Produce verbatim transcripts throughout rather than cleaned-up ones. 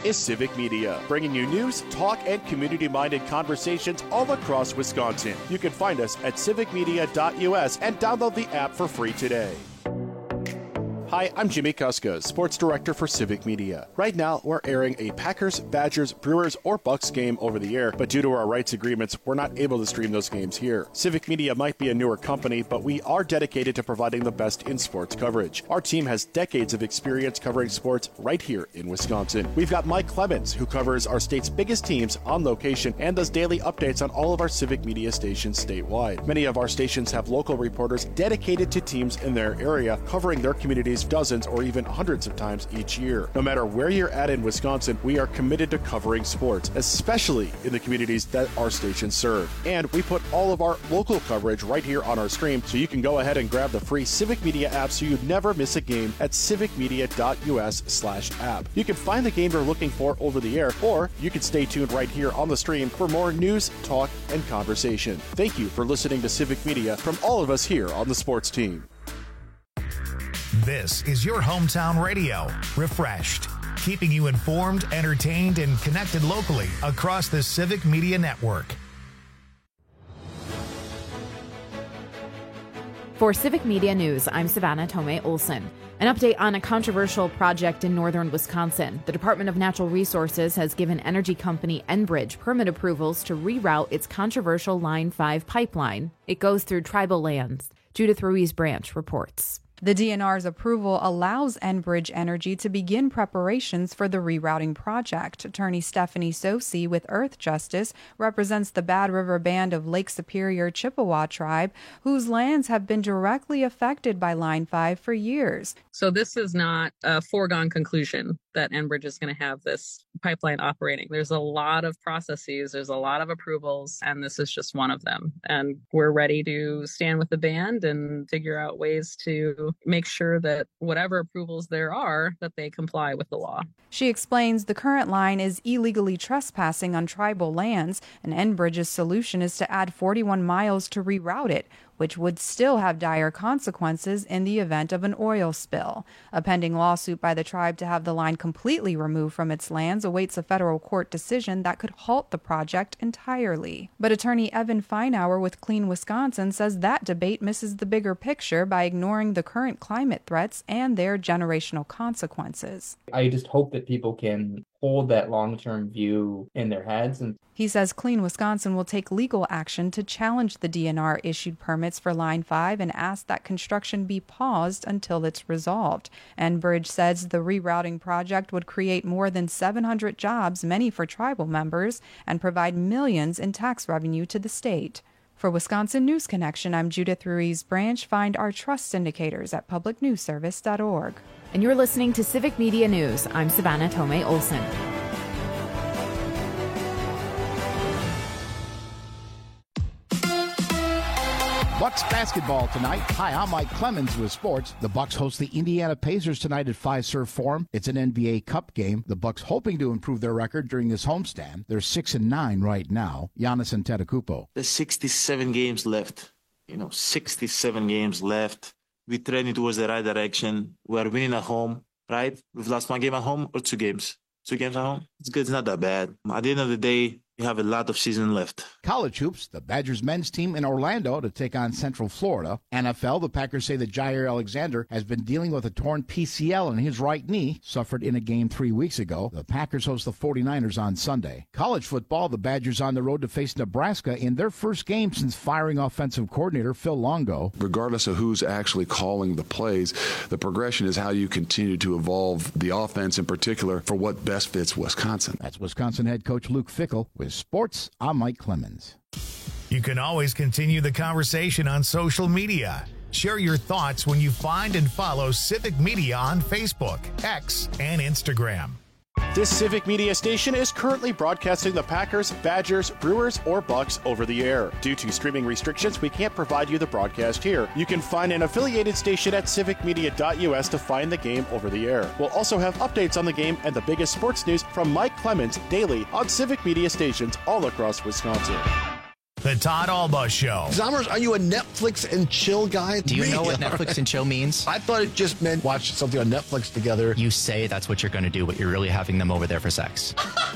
is Civic Media, bringing you news, talk, and community-minded conversations all across Wisconsin. You can find us at civic media dot u s and download the app for free today. Hi, I'm Jimmy Kuska, Sports Director for Civic Media. Right now, we're airing a Packers, Badgers, Brewers, or Bucks game over the air, but due to our rights agreements, we're not able to stream those games here. Civic Media might be a newer company, but we are dedicated to providing the best in sports coverage. Our team has decades of experience covering sports right here in Wisconsin. We've got Mike Clemens, who covers our state's biggest teams on location and does daily updates on all of our Civic Media stations statewide. Many of our stations have local reporters dedicated to teams in their area, covering their communities dozens or even hundreds of times each year. No matter where you're at in Wisconsin, we are committed to covering sports, especially in the communities that our stations serve. And we put all of our local coverage right here on our stream, so you can go ahead and grab the free Civic Media app so you never miss a game at civic media dot u s slash app. You can find the game you're looking for over the air, or you can stay tuned right here on the stream for more news, talk, and conversation. Thank you for listening to Civic Media from all of us here on the sports team. This is your hometown radio, Refreshed, keeping you informed, entertained, and connected locally across the Civic Media Network. For Civic Media News, I'm Savannah Tomei Olson. An update on a controversial project in northern Wisconsin. The Department of Natural Resources has given energy company Enbridge permit approvals to reroute its controversial Line five pipeline. It goes through tribal lands. Judith Ruiz Branch reports. The D N R's approval allows Enbridge Energy to begin preparations for the rerouting project. Attorney Stephanie Sosi with Earth Justice represents the Bad River Band of Lake Superior Chippewa tribe, whose lands have been directly affected by Line five for years. So this is not a foregone conclusion that Enbridge is going to have this pipeline operating. There's a lot of processes, there's a lot of approvals, and this is just one of them. And we're ready to stand with the band and figure out ways to make sure that whatever approvals there are, that they comply with the law. She explains the current line is illegally trespassing on tribal lands, and Enbridge's solution is to add forty-one miles to reroute it, which would still have dire consequences in the event of an oil spill. A pending lawsuit by the tribe to have the line completely removed from its lands awaits a federal court decision that could halt the project entirely. But attorney Evan Feinauer with Clean Wisconsin says that debate misses the bigger picture by ignoring the current climate threats and their generational consequences. I just hope that people can hold that long-term view in their heads. And he says Clean Wisconsin will take legal action to challenge the D N R issued permits for Line five and ask that construction be paused until it's resolved. Enbridge says the rerouting project would create more than seven hundred jobs, many for tribal members, and provide millions in tax revenue to the state. For Wisconsin News Connection, I'm Judith Ruiz Branch. Find our trust indicators at public news service dot org. And you're listening to Civic Media News. I'm Savannah Tomei Olson. Bucks basketball tonight. Hi, I'm Mike Clemens with sports. The Bucks host the Indiana Pacers tonight at Fiserv Forum. It's an N B A Cup game. The Bucks hoping to improve their record during this homestand. They're six and nine right now. Giannis Antetokounmpo. There's sixty-seven games left. You know, sixty-seven games left. We're trending towards the right direction. We're winning at home, right? We've lost one game at home or two games. Two games at home. It's good. It's not that bad. At the end of the day, we have a lot of season left. College hoops, the Badgers men's team in Orlando to take on Central Florida. N F L, the Packers say that Jair Alexander has been dealing with a torn P C L in his right knee, suffered in a game three weeks ago. The Packers host the forty-niners on Sunday. College football, the Badgers on the road to face Nebraska in their first game since firing offensive coordinator Phil Longo. Regardless of who's actually calling the plays, the progression is how you continue to evolve the offense in particular for what best fits Wisconsin. That's Wisconsin head coach Luke Fickell. With sports, I'm Mike Clemens. You can always continue the conversation on social media. Share your thoughts when you find and follow Civic Media on Facebook, X, and Instagram. This Civic Media station is currently broadcasting the Packers, Badgers, Brewers, or Bucks over the air. Due to streaming restrictions, we can't provide you the broadcast here. You can find an affiliated station at civic media dot u s to find the game over the air. We'll also have updates on the game and the biggest sports news from Mike Clemens daily on Civic Media stations all across Wisconsin. The The Todd Alba Show. Zommers, are you a Netflix and chill guy? Do you Me? know what Netflix and chill means? I thought it just meant watch something on Netflix together. You say that's what you're going to do, but you're really having them over there for sex.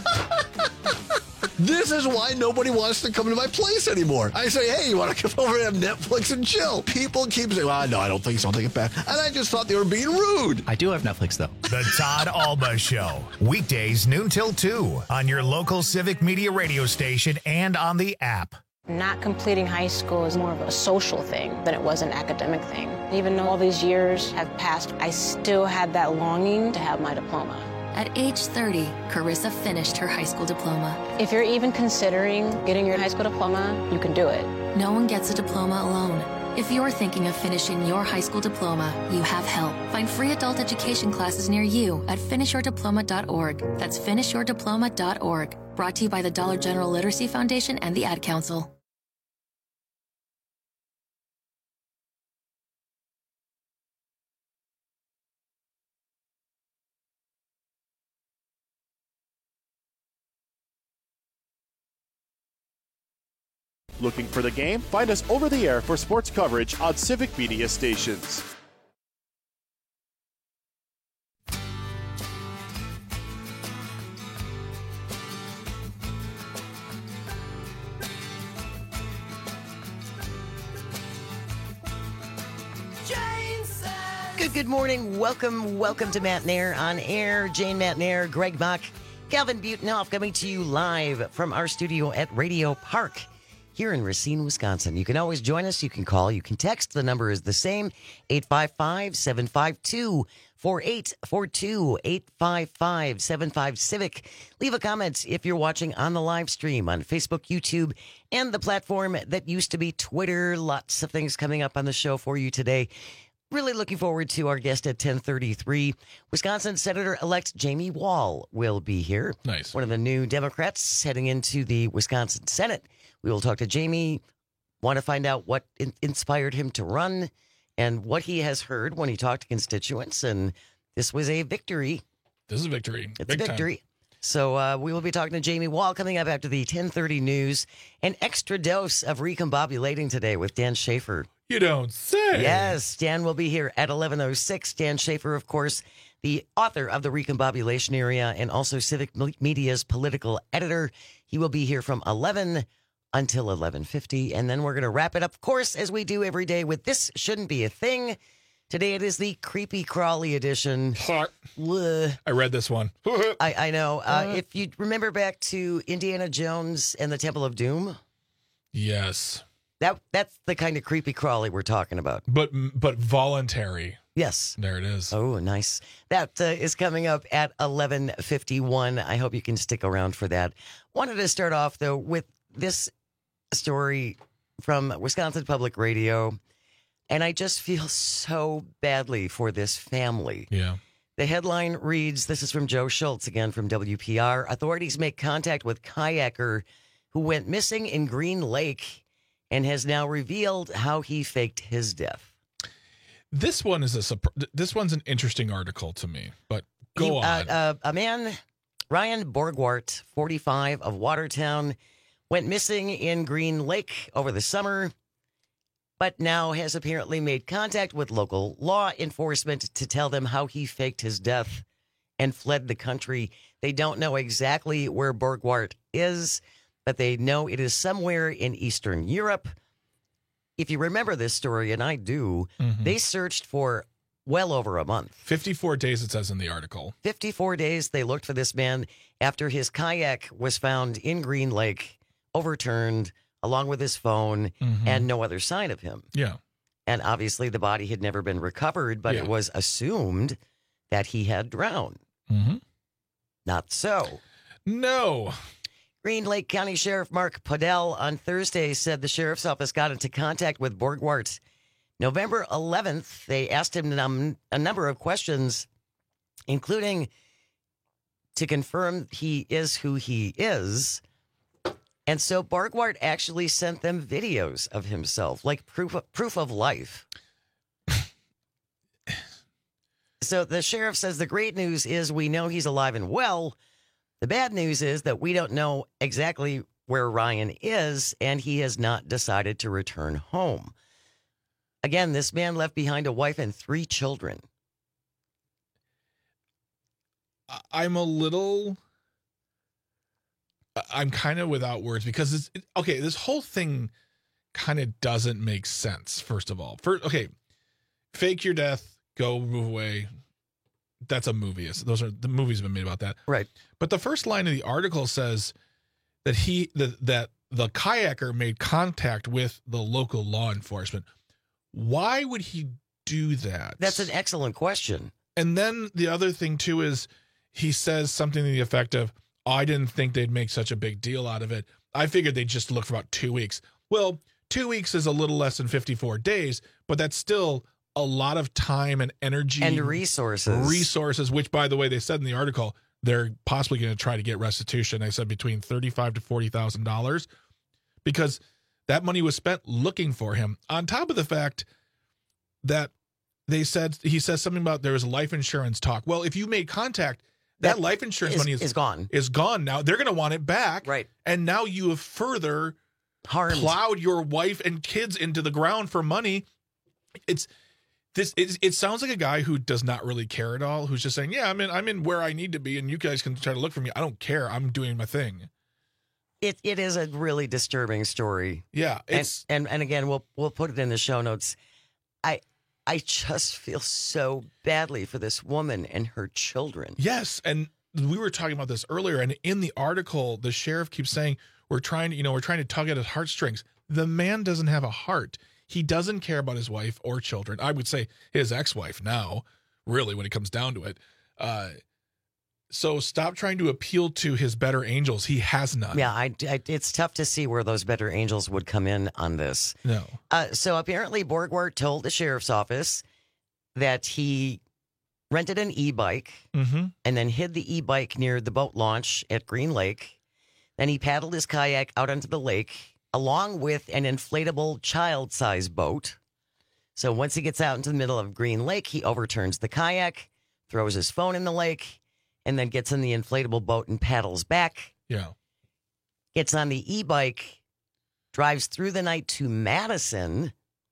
This is why nobody wants to come to my place anymore. I say, hey, you want to come over and have Netflix and chill? People keep saying, well, no, I don't think so. I'll take it back. And I just thought they were being rude. I do have Netflix, though. The Todd Alba Show. Weekdays, noon till two on your local Civic Media radio station and on the app. Not completing high school is more of a social thing than it was an academic thing. Even though all these years have passed, I still had that longing to have my diploma. At age thirty, Carissa finished her high school diploma. If you're even considering getting your high school diploma, you can do it. No one gets a diploma alone. If you're thinking of finishing your high school diploma, you have help. Find free adult education classes near you at finish your diploma dot org. That's finish your diploma dot org. Brought to you by the Dollar General Literacy Foundation and the Ad Council. Looking for the game? Find us over the air for sports coverage on Civic Media stations. Good, good morning. Welcome, welcome to Matt Nair on air. Jane Matt Nair, Greg Bach, Calvin Butenhoff coming to you live from our studio at Radio Park here in Racine, Wisconsin. You can always join us. You can call. You can text. The number is the same, eight five five, seven five two, four eight four two, eight five five, seven five Civic. Leave a comment if you're watching on the live stream on Facebook, YouTube, and the platform that used to be Twitter. Lots of things coming up on the show for you today. Really looking forward to our guest at ten thirty-three. Wisconsin Senator-elect Jamie Wall will be here. Nice. One of the new Democrats heading into the Wisconsin Senate. We will talk to Jamie, want to find out what in- inspired him to run and what he has heard when he talked to constituents. And this was a victory. This is a victory. It's Big a victory. Time. So uh, we will be talking to Jamie Wall coming up after the ten thirty news. An extra dose of recombobulating today with Dan Schaefer. You don't say. Yes, Dan will be here at eleven oh six. Dan Schaefer, of course, the author of the Recombobulation Area and also Civic Media's political editor. He will be here from eleven until eleven fifty. And then we're going to wrap it up, of course, as we do every day with This Shouldn't Be a Thing. Today it is the Creepy Crawly edition. I read this one. I, I know. Uh, if you remember back to Indiana Jones and the Temple of Doom. Yes. That That's the kind of creepy crawly we're talking about. But but voluntary. Yes. There it is. Oh, nice. That uh, is coming up at eleven fifty-one. I hope you can stick around for that. Wanted to start off, though, with this story from Wisconsin Public Radio. And I just feel so badly for this family. Yeah. The headline reads, this is from Joe Schultz, again from W P R. Authorities make contact with kayaker who went missing in Green Lake and has now revealed how he faked his death. This one is a surpri- this one's an interesting article to me, but go he, on. Uh, uh, a man, Ryan Borgwart, forty-five, of Watertown, went missing in Green Lake over the summer, but now has apparently made contact with local law enforcement to tell them how he faked his death and fled the country. They don't know exactly where Borgwart is, but they know it is somewhere in Eastern Europe. If you remember this story, and I do, mm-hmm. they searched for well over a month. fifty-four days, it says in the article. fifty-four days they looked for this man after his kayak was found in Green Lake, overturned, along with his phone, mm-hmm. and no other sign of him. Yeah. And obviously the body had never been recovered, but yeah. it was assumed that he had drowned. Mm-hmm. Not so. No. Green Lake County Sheriff Mark Podell on Thursday said the sheriff's office got into contact with Borgwart. November eleventh, they asked him num- a number of questions, including to confirm he is who he is. And so Borgwart actually sent them videos of himself, like proof of, proof of life. So the sheriff says the great news is we know he's alive and well. The bad news is that we don't know exactly where Ryan is, and he has not decided to return home. Again, this man left behind a wife and three children. I'm a little... I'm kind of without words because it's... Okay, this whole thing kind of doesn't make sense, first of all. First, okay, fake your death, go move away. That's a movie. Those are the movies have been made about that. Right. But the first line of the article says that he that that the kayaker made contact with the local law enforcement. Why would he do that? That's an excellent question. And then the other thing too is he says something to the effect of, oh, I didn't think they'd make such a big deal out of it. I figured they'd just look for about two weeks. Well, two weeks is a little less than fifty-four days, but that's still a lot of time and energy and resources. Resources, which, by the way, they said in the article, they're possibly going to try to get restitution. They said between thirty-five to forty thousand dollars because that money was spent looking for him. On top of the fact that they said he says something about there was life insurance talk. Well, if you made contact, that, that life insurance is, money is, is gone. Is gone now. They're going to want it back, right? And now you have further harmed, plowed your wife and kids into the ground for money. It's This it, it sounds like a guy who does not really care at all, who's just saying, yeah, I'm in I'm in where I need to be, and you guys can try to look for me. I don't care. I'm doing my thing. It it is a really disturbing story. Yeah. It's and, and and again, we'll we'll put it in the show notes. I I just feel so badly for this woman and her children. Yes, and we were talking about this earlier, and in the article, the sheriff keeps saying, we're trying to, you know, we're trying to tug at his heartstrings. The man doesn't have a heart. He doesn't care about his wife or children. I would say his ex-wife now, really, when it comes down to it. Uh, so stop trying to appeal to his better angels. He has none. Yeah, I, I, it's tough to see where those better angels would come in on this. No. Uh, so apparently Borgward told the sheriff's office that he rented an e-bike mm-hmm. and then hid the e-bike near the boat launch at Green Lake. Then he paddled his kayak out onto the lake, along with an inflatable child-sized boat. So once he gets out into the middle of Green Lake, he overturns the kayak, throws his phone in the lake, and then gets in the inflatable boat and paddles back. Yeah. Gets on the e-bike, drives through the night to Madison.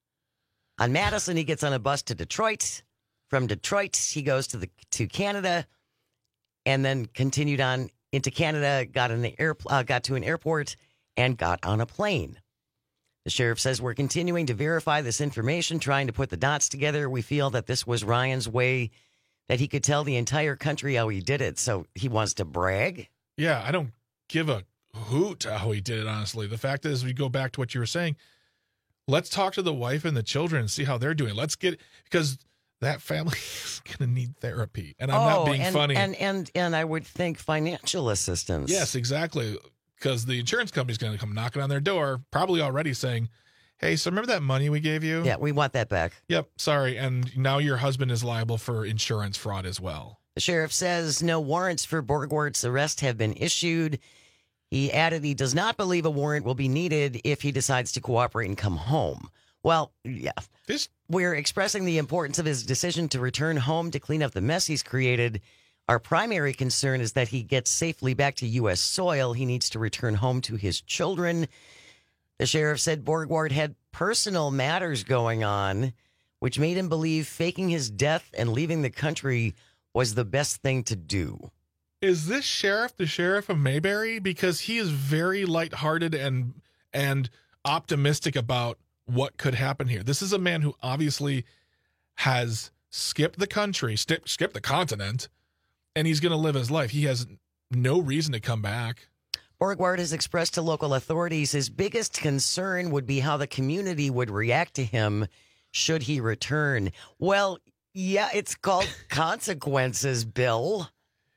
On Madison, he gets on a bus to Detroit. From Detroit, he goes to the to Canada, and then continued on into Canada, got, in the air, uh, got to an airport, and got on a plane. The sheriff says, we're continuing to verify this information, trying to put the dots together. We feel that this was Ryan's way that he could tell the entire country how he did it. So he wants to brag. Yeah, I don't give a hoot how he did it, honestly. The fact is, we go back to what you were saying. Let's talk to the wife and the children and see how they're doing. Let's get, because that family is going to need therapy. And I'm oh, not being and, funny. And, and, and I would think financial assistance. Yes, exactly. Because the insurance company's going to come knocking on their door, probably already saying, hey, so remember that money we gave you? Yeah, we want that back. Yep, sorry. And now your husband is liable for insurance fraud as well. The sheriff says no warrants for Borgward's arrest have been issued. He added he does not believe a warrant will be needed if he decides to cooperate and come home. Well, yeah. This We're expressing the importance of his decision to return home to clean up the mess he's created. Our primary concern is that he gets safely back to U S soil. He needs to return home to his children. The sheriff said Borgward had personal matters going on, which made him believe faking his death and leaving the country was the best thing to do. Is this sheriff the sheriff of Mayberry? Because he is very lighthearted and and optimistic about what could happen here. This is a man who obviously has skipped the country, skipped, skipped the continent, and he's going to live his life. He has no reason to come back. Borgward has expressed to local authorities his biggest concern would be how the community would react to him should he return. Well, yeah, it's called consequences, Bill.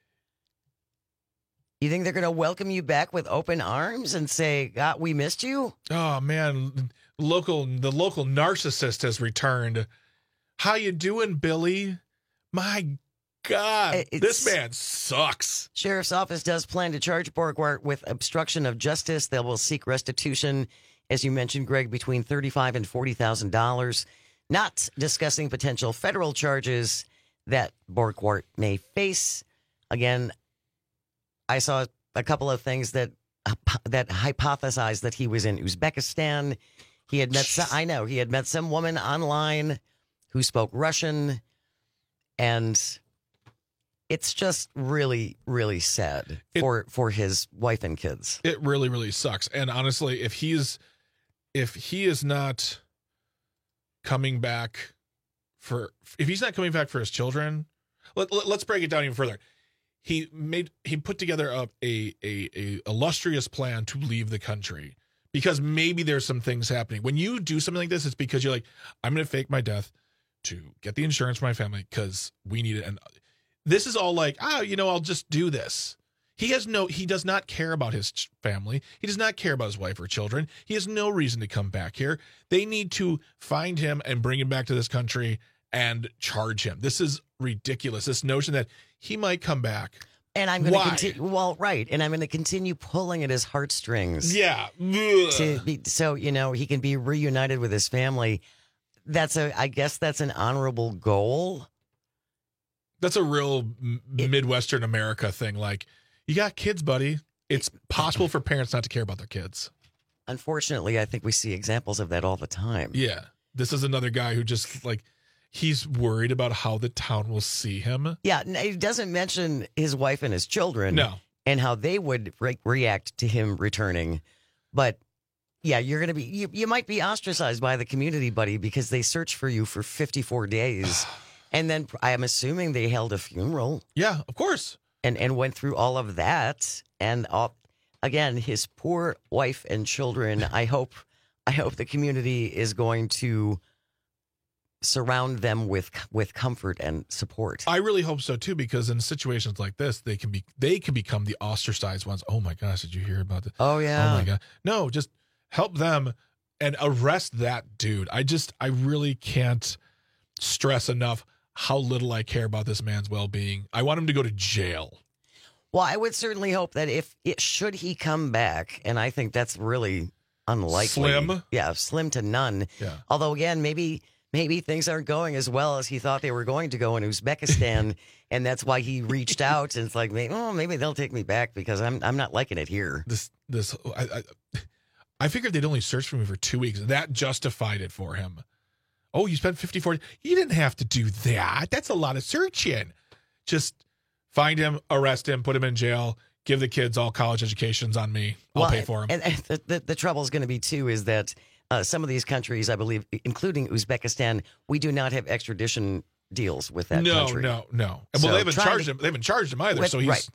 You think they're going to welcome you back with open arms and say, God, we missed you? Oh, man. Local, the local narcissist has returned. How you doing, Billy? My God, It's, this man sucks. Sheriff's office does plan to charge Borgward with obstruction of justice. They will seek restitution, as you mentioned, Greg, between thirty-five thousand dollars and forty thousand dollars. Not discussing potential federal charges that Borgward may face. Again, I saw a couple of things that that hypothesized that he was in Uzbekistan. He had met, some, I know, he had met some woman online who spoke Russian, and it's just really, really sad it, for for his wife and kids. It really, really sucks. And honestly, if he's if he is not coming back for if he's not coming back for his children, let, let, let's break it down even further. He made he put together a, a a a illustrious plan to leave the country because maybe there's some things happening. When you do something like this, it's because you're like, I'm going to fake my death to get the insurance for my family because we need it. And this is all like, oh, you know, I'll just do this. He has no, he does not care about his family. He does not care about his wife or children. He has no reason to come back here. They need to find him and bring him back to this country and charge him. This is ridiculous. This notion that he might come back. And I'm going to continue. Well, right. And I'm going to continue pulling at his heartstrings. Yeah. To be, so, you know, he can be reunited with his family. That's a, I guess that's an honorable goal. That's a real it, Midwestern America thing. Like, you got kids, buddy. It's possible for parents not to care about their kids. Unfortunately, I think we see examples of that all the time. Yeah. This is another guy who just, like, he's worried about how the town will see him. Yeah. He doesn't mention his wife and his children. No. And how they would re- react to him returning. But, yeah, you're going to be, you, you might be ostracized by the community, buddy, because they search for you for fifty-four days. And then I'm assuming they held a funeral. Yeah, of course. And and went through all of that. And all, again, his poor wife and children. I hope I hope the community is going to surround them with with comfort and support. I really hope so too, because in situations like this, they can be they can become the ostracized ones. Oh my gosh, did you hear about this? Oh yeah. Oh my god. No, just help them and arrest that dude. I just I really can't stress enough how little I care about this man's well-being. I want him to go to jail. Well, I would certainly hope that if it should he come back, and I think that's really unlikely. Slim? Yeah, slim to none. Yeah. Although, again, maybe maybe things aren't going as well as he thought they were going to go in Uzbekistan, and that's why he reached out, and it's like, oh, maybe they'll take me back because I'm I'm not liking it here. This, this, I, I, I figured they'd only search for me for two weeks. That justified it for him. Oh, you spent fifty-four. You didn't have to do that. That's a lot of searching. Just find him, arrest him, put him in jail, give the kids all college educations on me. I'll well, pay for them. And, and the, the, the trouble is going to be, too, is that uh, some of these countries, I believe, including Uzbekistan, we do not have extradition deals with that no, country. No, no, no. Well, so they haven't charged to, him. They haven't charged him either. With, so he's right.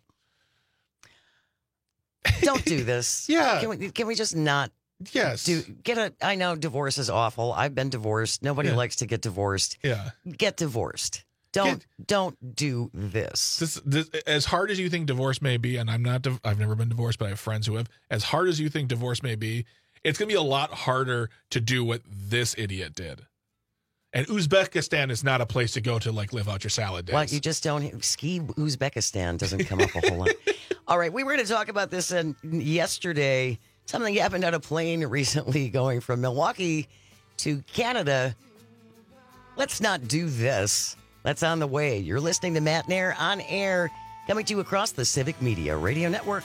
Don't do this. Yeah. Can we, can we just not? Yes. Do get a. I know divorce is awful. I've been divorced. Nobody Yeah. likes to get divorced. Yeah. Get divorced. Don't Get- don't do this. This, this, as hard as you think divorce may be, and I'm not, div- I've never been divorced, but I have friends who have. As hard as you think divorce may be, it's going to be a lot harder to do what this idiot did. And Uzbekistan is not a place to go to like live out your salad days. Well, you just don't. Ski Uzbekistan doesn't come up a whole lot. All right, we were going to talk about this uh, yesterday. Something happened on a plane recently going from Milwaukee to Canada. Let's not do this. That's on the way. You're listening to Matt Nair on air, coming to you across the Civic Media Radio Network.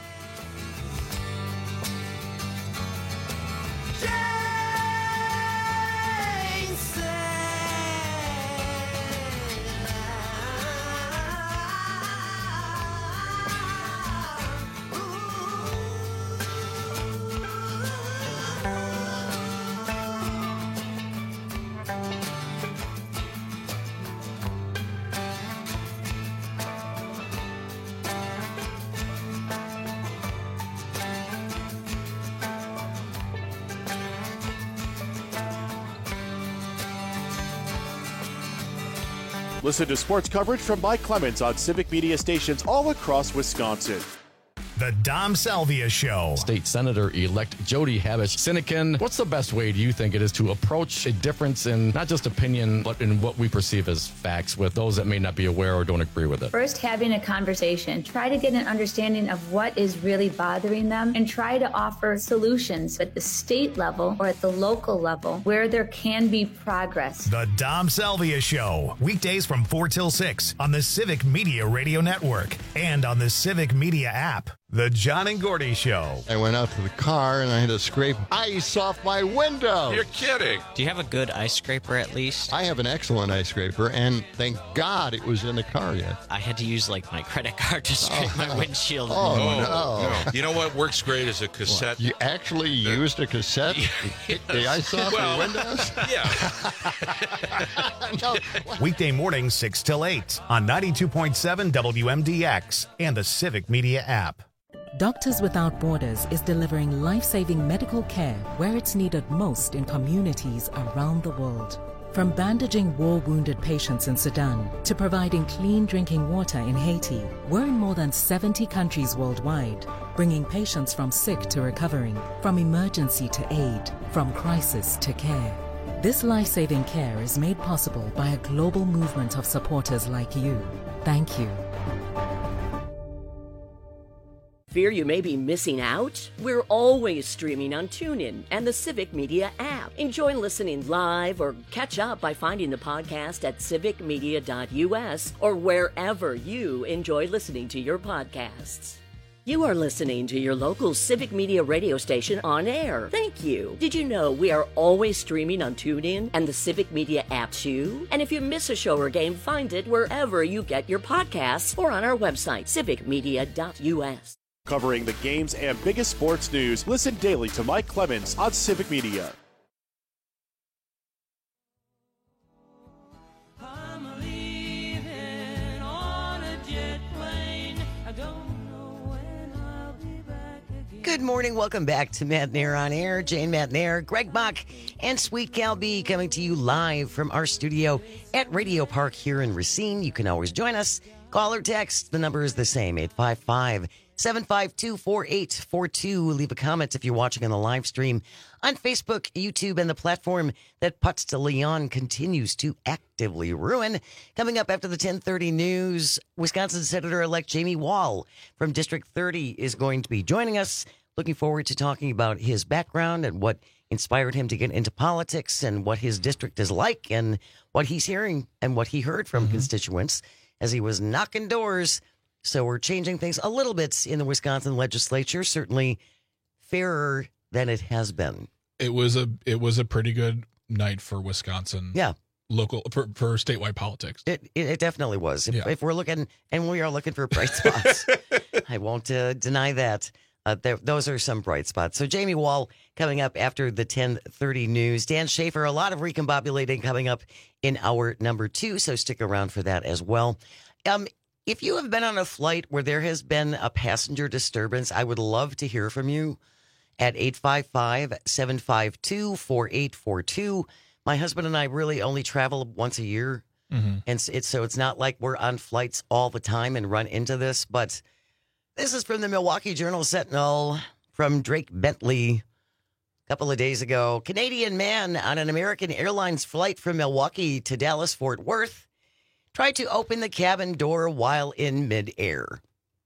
Listen to sports coverage from Mike Clemens on Civic Media stations all across Wisconsin. The Dom Salvia Show. State Senator-elect Jody Habush-Sinekin, what's the best way, do you think, it is to approach a difference in not just opinion, but in what we perceive as facts with those that may not be aware or don't agree with it? First, having a conversation. Try to get an understanding of what is really bothering them and try to offer solutions at the state level or at the local level where there can be progress. The Dom Salvia Show. Weekdays from four till six on the Civic Media Radio Network and on the Civic Media app. The John and Gordy Show. I went out to the car and I had to scrape ice off my window. You're kidding. Do you have a good ice scraper at least? I have an excellent ice scraper, and thank God it was in the car yet. I had to use like my credit card to scrape oh, my windshield. Oh, oh no. no. You know what works great is a cassette. What? You actually the, used a cassette to get the ice off well, your windows? Yeah. no. Weekday mornings six till eight on ninety-two point seven W M D X and the Civic Media app. Doctors Without Borders is delivering life-saving medical care where it's needed most in communities around the world. From bandaging war-wounded patients in Sudan to providing clean drinking water in Haiti, we're in more than seventy countries worldwide, bringing patients from sick to recovering, from emergency to aid, from crisis to care. This life-saving care is made possible by a global movement of supporters like you. Thank you. Fear you may be missing out? We're always streaming on TuneIn and the Civic Media app. Enjoy listening live or catch up by finding the podcast at civic media dot u s or wherever you enjoy listening to your podcasts. You are listening to your local Civic Media radio station on air. Thank you. Did you know we are always streaming on TuneIn and the Civic Media app too? And if you miss a show or game, find it wherever you get your podcasts or on our website, civic media dot u s. Covering the games and biggest sports news, listen daily to Mike Clemens on Civic Media. I'm leaving on a jet plane. I don't know when I'll be back again. Good morning. Welcome back to Matt Nair on Air. Jane Matt Nair, Greg Bach, and Sweet Cal B coming to you live from our studio at Radio Park here in Racine. You can always join us. Call or text. The number is the same, eight five five, seven five two, four eight four two. Leave a comment if you're watching on the live stream on Facebook, YouTube, and the platform that Putz de Leon continues to actively ruin. Coming up after the ten thirty news, Wisconsin Senator-elect Jamie Wall from District thirty is going to be joining us. Looking forward to talking about his background and what inspired him to get into politics and what his district is like and what he's hearing and what he heard from mm-hmm. constituents as he was knocking doors. So we're changing things a little bit in the Wisconsin legislature, certainly fairer than it has been. It was a it was a pretty good night for Wisconsin. Yeah. Local for, for statewide politics. It, it it definitely was. If, yeah. if we're looking, and we are looking for bright spots, I won't uh, deny that. Uh, there, those are some bright spots. So Jamie Wall coming up after the ten thirty news. Dan Schaefer, a lot of recombobulating coming up in hour number two, so stick around for that as well. Um, if you have been on a flight where there has been a passenger disturbance, I would love to hear from you at eight five five, seven five two, four eight four two. My husband and I really only travel once a year, mm-hmm. and it's so it's not like we're on flights all the time and run into this, but this is from the Milwaukee Journal-Sentinel from Drake Bentley a couple of days ago. Canadian man on an American Airlines flight from Milwaukee to Dallas-Fort Worth tried to open the cabin door while in midair.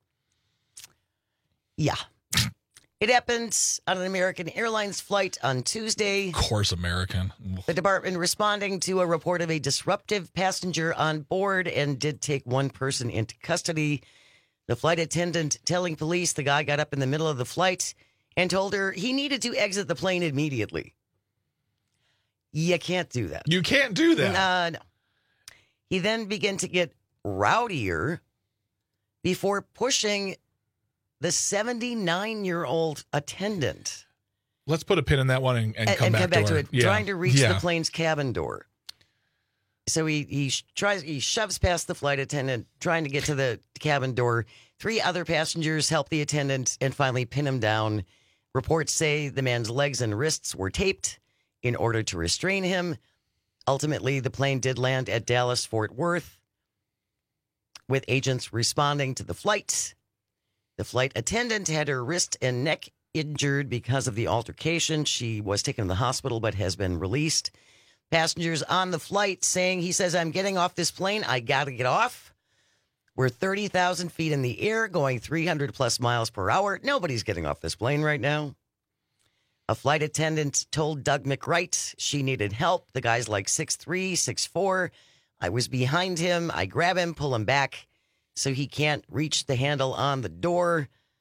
Yeah. It happened on an American Airlines flight on Tuesday. Of course, American. The department responding to a report of a disruptive passenger on board and did take one person into custody. The flight attendant telling police the guy got up in the middle of the flight and told her he needed to exit the plane immediately. You can't do that. You can't do that. Uh, no. He then began to get rowdier before pushing the seventy-nine-year-old attendant. Let's put a pin in that one and, and, and come, and back, come back to, to it, yeah. trying to reach yeah. the plane's cabin door. So he he tries he shoves past the flight attendant, trying to get to the cabin door. Three other passengers help the attendant and finally pin him down. Reports say the man's legs and wrists were taped in order to restrain him. Ultimately, the plane did land at Dallas-Fort Worth, with agents responding to the flight. The flight attendant had her wrist and neck injured because of the altercation. She was taken to the hospital but has been released. Passengers on the flight saying, he says, I'm getting off this plane. I got to get off. We're thirty thousand feet in the air, going three hundred plus miles per hour. Nobody's getting off this plane right now. A flight attendant told Doug McWright she needed help. The guy's like six three, six four. I was behind him. I grab him, pull him back so he can't reach the handle on the door.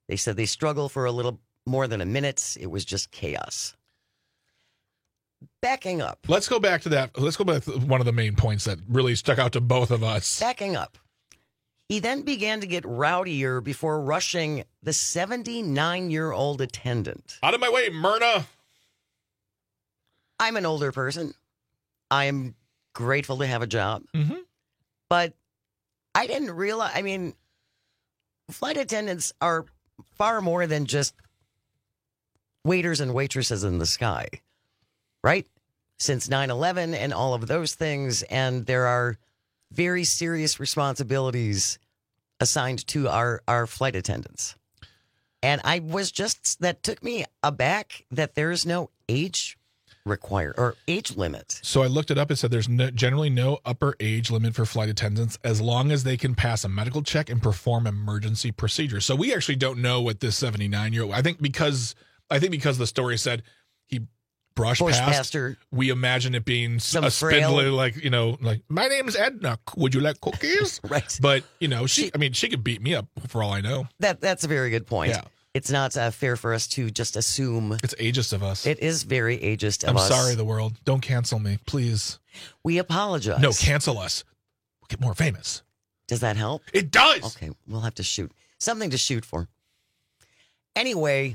They said they struggled for a little more than a minute. It was just chaos. Backing up. Let's go back to that. Let's go back to one of the main points that really stuck out to both of us. Backing up. He then began to get rowdier before rushing the seventy-nine-year-old attendant. Out of my way, Myrna. I'm an older person. I am grateful to have a job. Mm-hmm. But I didn't realize, I mean, flight attendants are far more than just waiters and waitresses in the sky, right? Since nine eleven and all of those things, and there are very serious responsibilities assigned to our, our flight attendants. And I was just, that took me aback that there is no age require or age limit. So I looked it up. It said there's no, generally no upper age limit for flight attendants as long as they can pass a medical check and perform emergency procedures. So we actually don't know what this seventy-nine-year-old, I think because, I think because the story said he brushed Bush past, past her. We imagine it being Some a frail- spindly, like, you know, like, my name is Edna. Would you like cookies? Right. But, you know, she, I mean, she could beat me up for all I know. That That's a very good point. Yeah. It's not uh, fair for us to just assume. It's ageist of us. It is very ageist of I'm us. sorry, the world. Don't cancel me, please. We apologize. No, cancel us. We'll get more famous. Does that help? It does. Okay, we'll have to shoot. Something to shoot for. Anyway,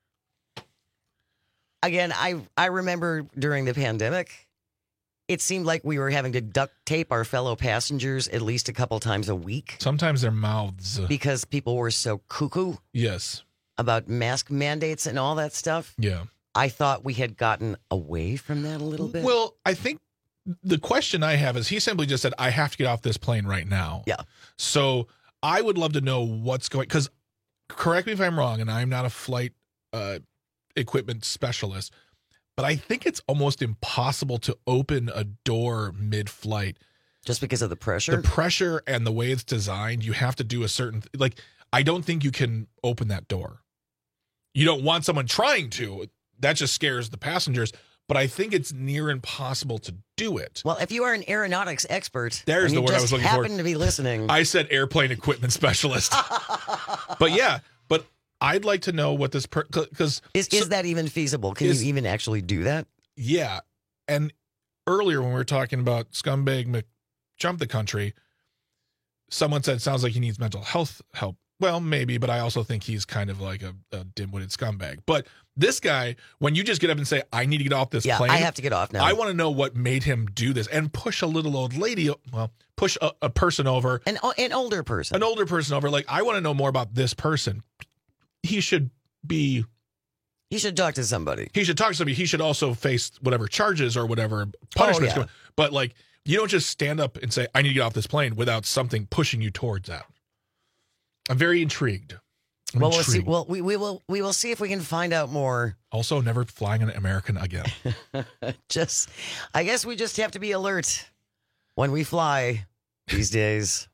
again, I, I remember during the pandemic, it seemed like we were having to duct tape our fellow passengers at least a couple times a week. Sometimes their mouths. Because people were so cuckoo. Yes. About mask mandates and all that stuff. Yeah. I thought we had gotten away from that a little bit. Well, I think the question I have is he simply just said, I have to get off this plane right now. Yeah. So I would love to know what's going, because correct me if I'm wrong, and I'm not a flight uh, equipment specialist, but I think it's almost impossible to open a door mid-flight. Just because of the pressure? The pressure and the way it's designed, you have to do a certain, like, I don't think you can open that door. You don't want someone trying to. That just scares the passengers. But I think it's near impossible to do it. Well, if you are an aeronautics expert, there's and the you word just I was looking for. happen to be listening. I said airplane equipment specialist. But yeah, but I'd like to know what this because is is that even feasible? Can is, you even actually do that? Yeah, and earlier when we were talking about scumbag McJump the country, someone said sounds like he needs mental health help. Well, maybe, but I also think he's kind of like a, a dim-witted scumbag. But this guy, when you just get up and say, I need to get off this yeah, plane. I have to get off now. I want to know what made him do this and push a little old lady, well, push a, a person over. An, an older person. An older person over. Like, I want to know more about this person. He should be... He should talk to somebody. He should talk to somebody. He should also face whatever charges or whatever punishments. Oh, yeah. But, like, you don't just stand up and say, I need to get off this plane without something pushing you towards that. I'm very intrigued. I'm well, we'll see. intrigued. Well, we, we will we will see if we can find out more. Also, never flying an American again. just, I guess we just have to be alert when we fly these days.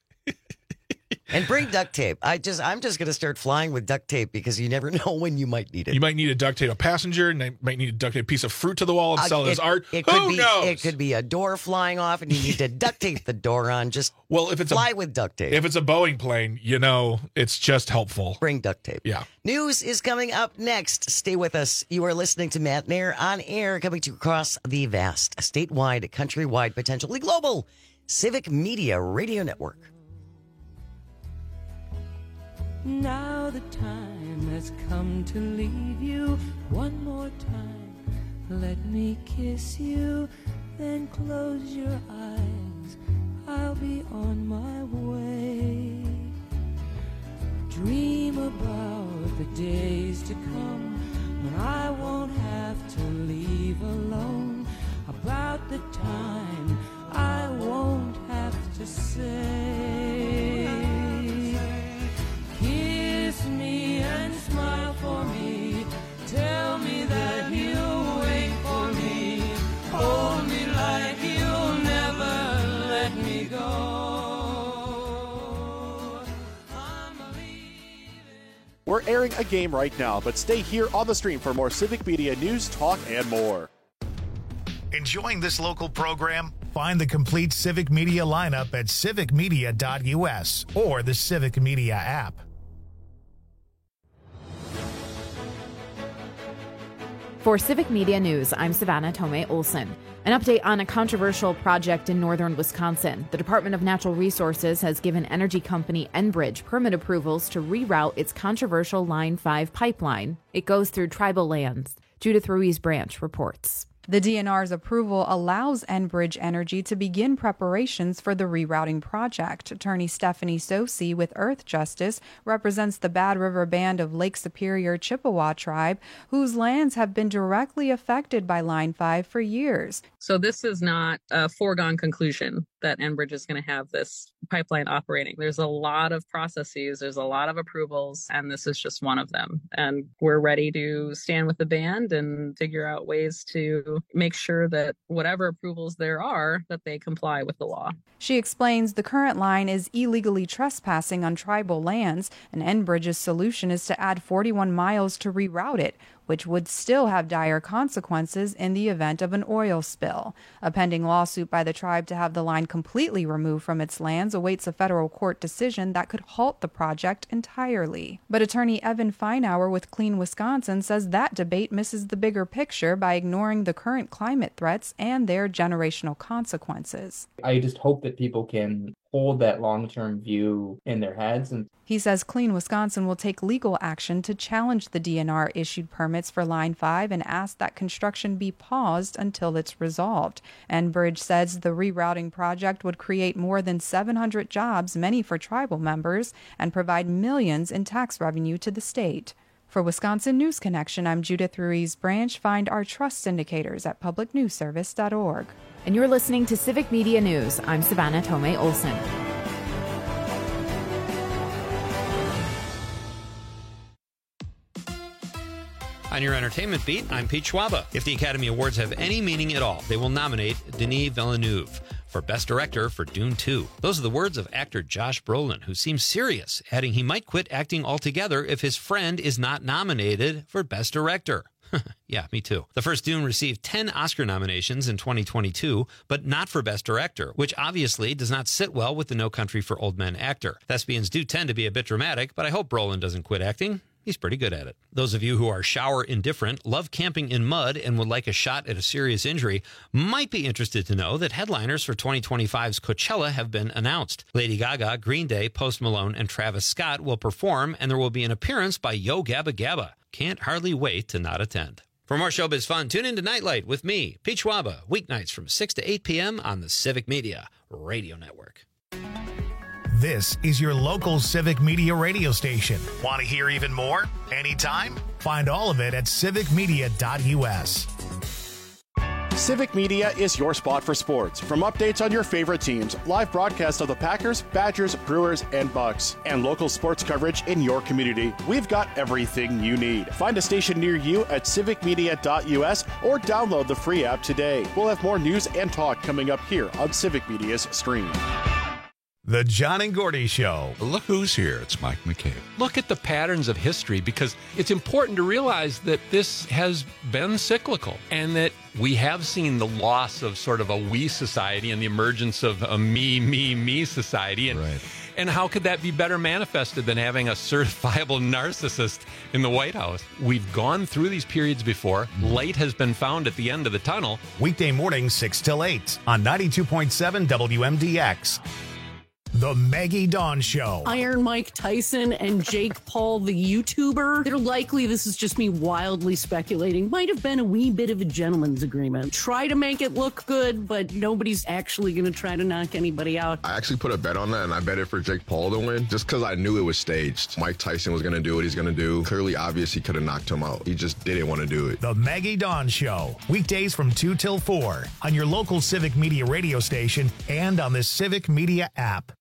And bring duct tape. I just, I'm just going to start flying with duct tape because you never know when you might need it. You might need a duct tape a passenger, and they might need a duct tape piece of fruit to the wall and sell Uh, it as art. It Who could be, knows? It could be a door flying off, and you need to duct tape the door on. Just well, if it's fly a, with duct tape. If it's a Boeing plane, you know it's just helpful. Bring duct tape. Yeah. News is coming up next. Stay with us. You are listening to Matt Nair on air, coming to you across the vast, statewide, countrywide, potentially global Civic Media Radio Network. Now the time has come to leave you one more time. Let me kiss you, then close your eyes. I'll be on my way. Dream about the days to come when I won't have to leave alone. About the time I won't have to say. Kiss me and smile for me. Tell me that you'll wait for me. Hold me like you'll never let me go. We're airing a game right now, but stay here on the stream for more Civic Media news, talk, and more. Enjoying this local program? Find the complete Civic Media lineup at civic media dot u s or the Civic Media app. For Civic Media News, I'm Savannah Tomei Olson. An update on a controversial project in northern Wisconsin. The Department of Natural Resources has given energy company Enbridge permit approvals to reroute its controversial Line five pipeline. It goes through tribal lands. Judith Ruiz Branch reports. The D N R's approval allows Enbridge Energy to begin preparations for the rerouting project. Attorney Stephanie Sosi with Earth Justice represents the Bad River Band of Lake Superior Chippewa tribe, whose lands have been directly affected by Line five for years. So this is not a foregone conclusion that Enbridge is going to have this pipeline operating. There's a lot of processes, there's a lot of approvals, and this is just one of them. And we're ready to stand with the band and figure out ways to make sure that whatever approvals there are, that they comply with the law. She explains the current line is illegally trespassing on tribal lands, and Enbridge's solution is to add forty-one miles to reroute it, which would still have dire consequences in the event of an oil spill. A pending lawsuit by the tribe to have the line completely removed from its lands awaits a federal court decision that could halt the project entirely. But attorney Evan Feinauer with Clean Wisconsin says that debate misses the bigger picture by ignoring the current climate threats and their generational consequences. I just hope that people can hold that long-term view in their heads. And he says Clean Wisconsin will take legal action to challenge the D N R-issued permits for Line five and ask that construction be paused until it's resolved. Enbridge says the rerouting project would create more than seven hundred jobs, many for tribal members, and provide millions in tax revenue to the state. For Wisconsin News Connection, I'm Judith Ruiz Branch. Find our trust indicators at public news service dot org. And you're listening to Civic Media News. I'm Savannah Tomei Olson. On your entertainment beat, I'm Pete Schwaba. If the Academy Awards have any meaning at all, they will nominate Denis Villeneuve for Best Director for Dune two. Those are the words of actor Josh Brolin, who seems serious, adding he might quit acting altogether if his friend is not nominated for Best Director. Yeah, me too. The first Dune received ten Oscar nominations in twenty twenty-two, but not for Best Director, which obviously does not sit well with the No Country for Old Men actor. Thespians do tend to be a bit dramatic, but I hope Brolin doesn't quit acting. He's pretty good at it. Those of you who are shower indifferent, love camping in mud, and would like a shot at a serious injury might be interested to know that headliners for twenty twenty-five's Coachella have been announced. Lady Gaga, Green Day, Post Malone, and Travis Scott will perform, and there will be an appearance by Yo Gabba Gabba. Can't hardly wait to not attend. For more showbiz fun, tune in to Nightlight with me, Pete Schwaba, weeknights from six to eight p.m. on the Civic Media Radio Network. This is your local Civic Media radio station. Want to hear even more? Anytime? Find all of it at civic media dot u s. Civic Media is your spot for sports. From updates on your favorite teams, live broadcasts of the Packers, Badgers, Brewers, and Bucks, and local sports coverage in your community, we've got everything you need. Find a station near you at civic media dot u s or download the free app today. We'll have more news and talk coming up here on Civic Media's stream. The John and Gordy Show. Look who's here. It's Mike McCabe. Look at the patterns of history, because it's important to realize that this has been cyclical and that we have seen the loss of sort of a we society and the emergence of a me, me, me society. And, right. and how could that be better manifested than having a certifiable narcissist in the White House? We've gone through these periods before. Light has been found at the end of the tunnel. Weekday mornings, six till eight on ninety-two point seven W M D X. The Maggie Dawn Show. Iron Mike Tyson and Jake Paul, the YouTuber. They're likely, this is just me wildly speculating, might have been a wee bit of a gentleman's agreement. Try to make it look good, but nobody's actually going to try to knock anybody out. I actually put a bet on that, and I bet it for Jake Paul to win, just because I knew it was staged. Mike Tyson was going to do what he's going to do. Clearly obvious he could have knocked him out. He just didn't want to do it. The Maggie Dawn Show. Weekdays from two till four on your local Civic Media radio station and on the Civic Media app.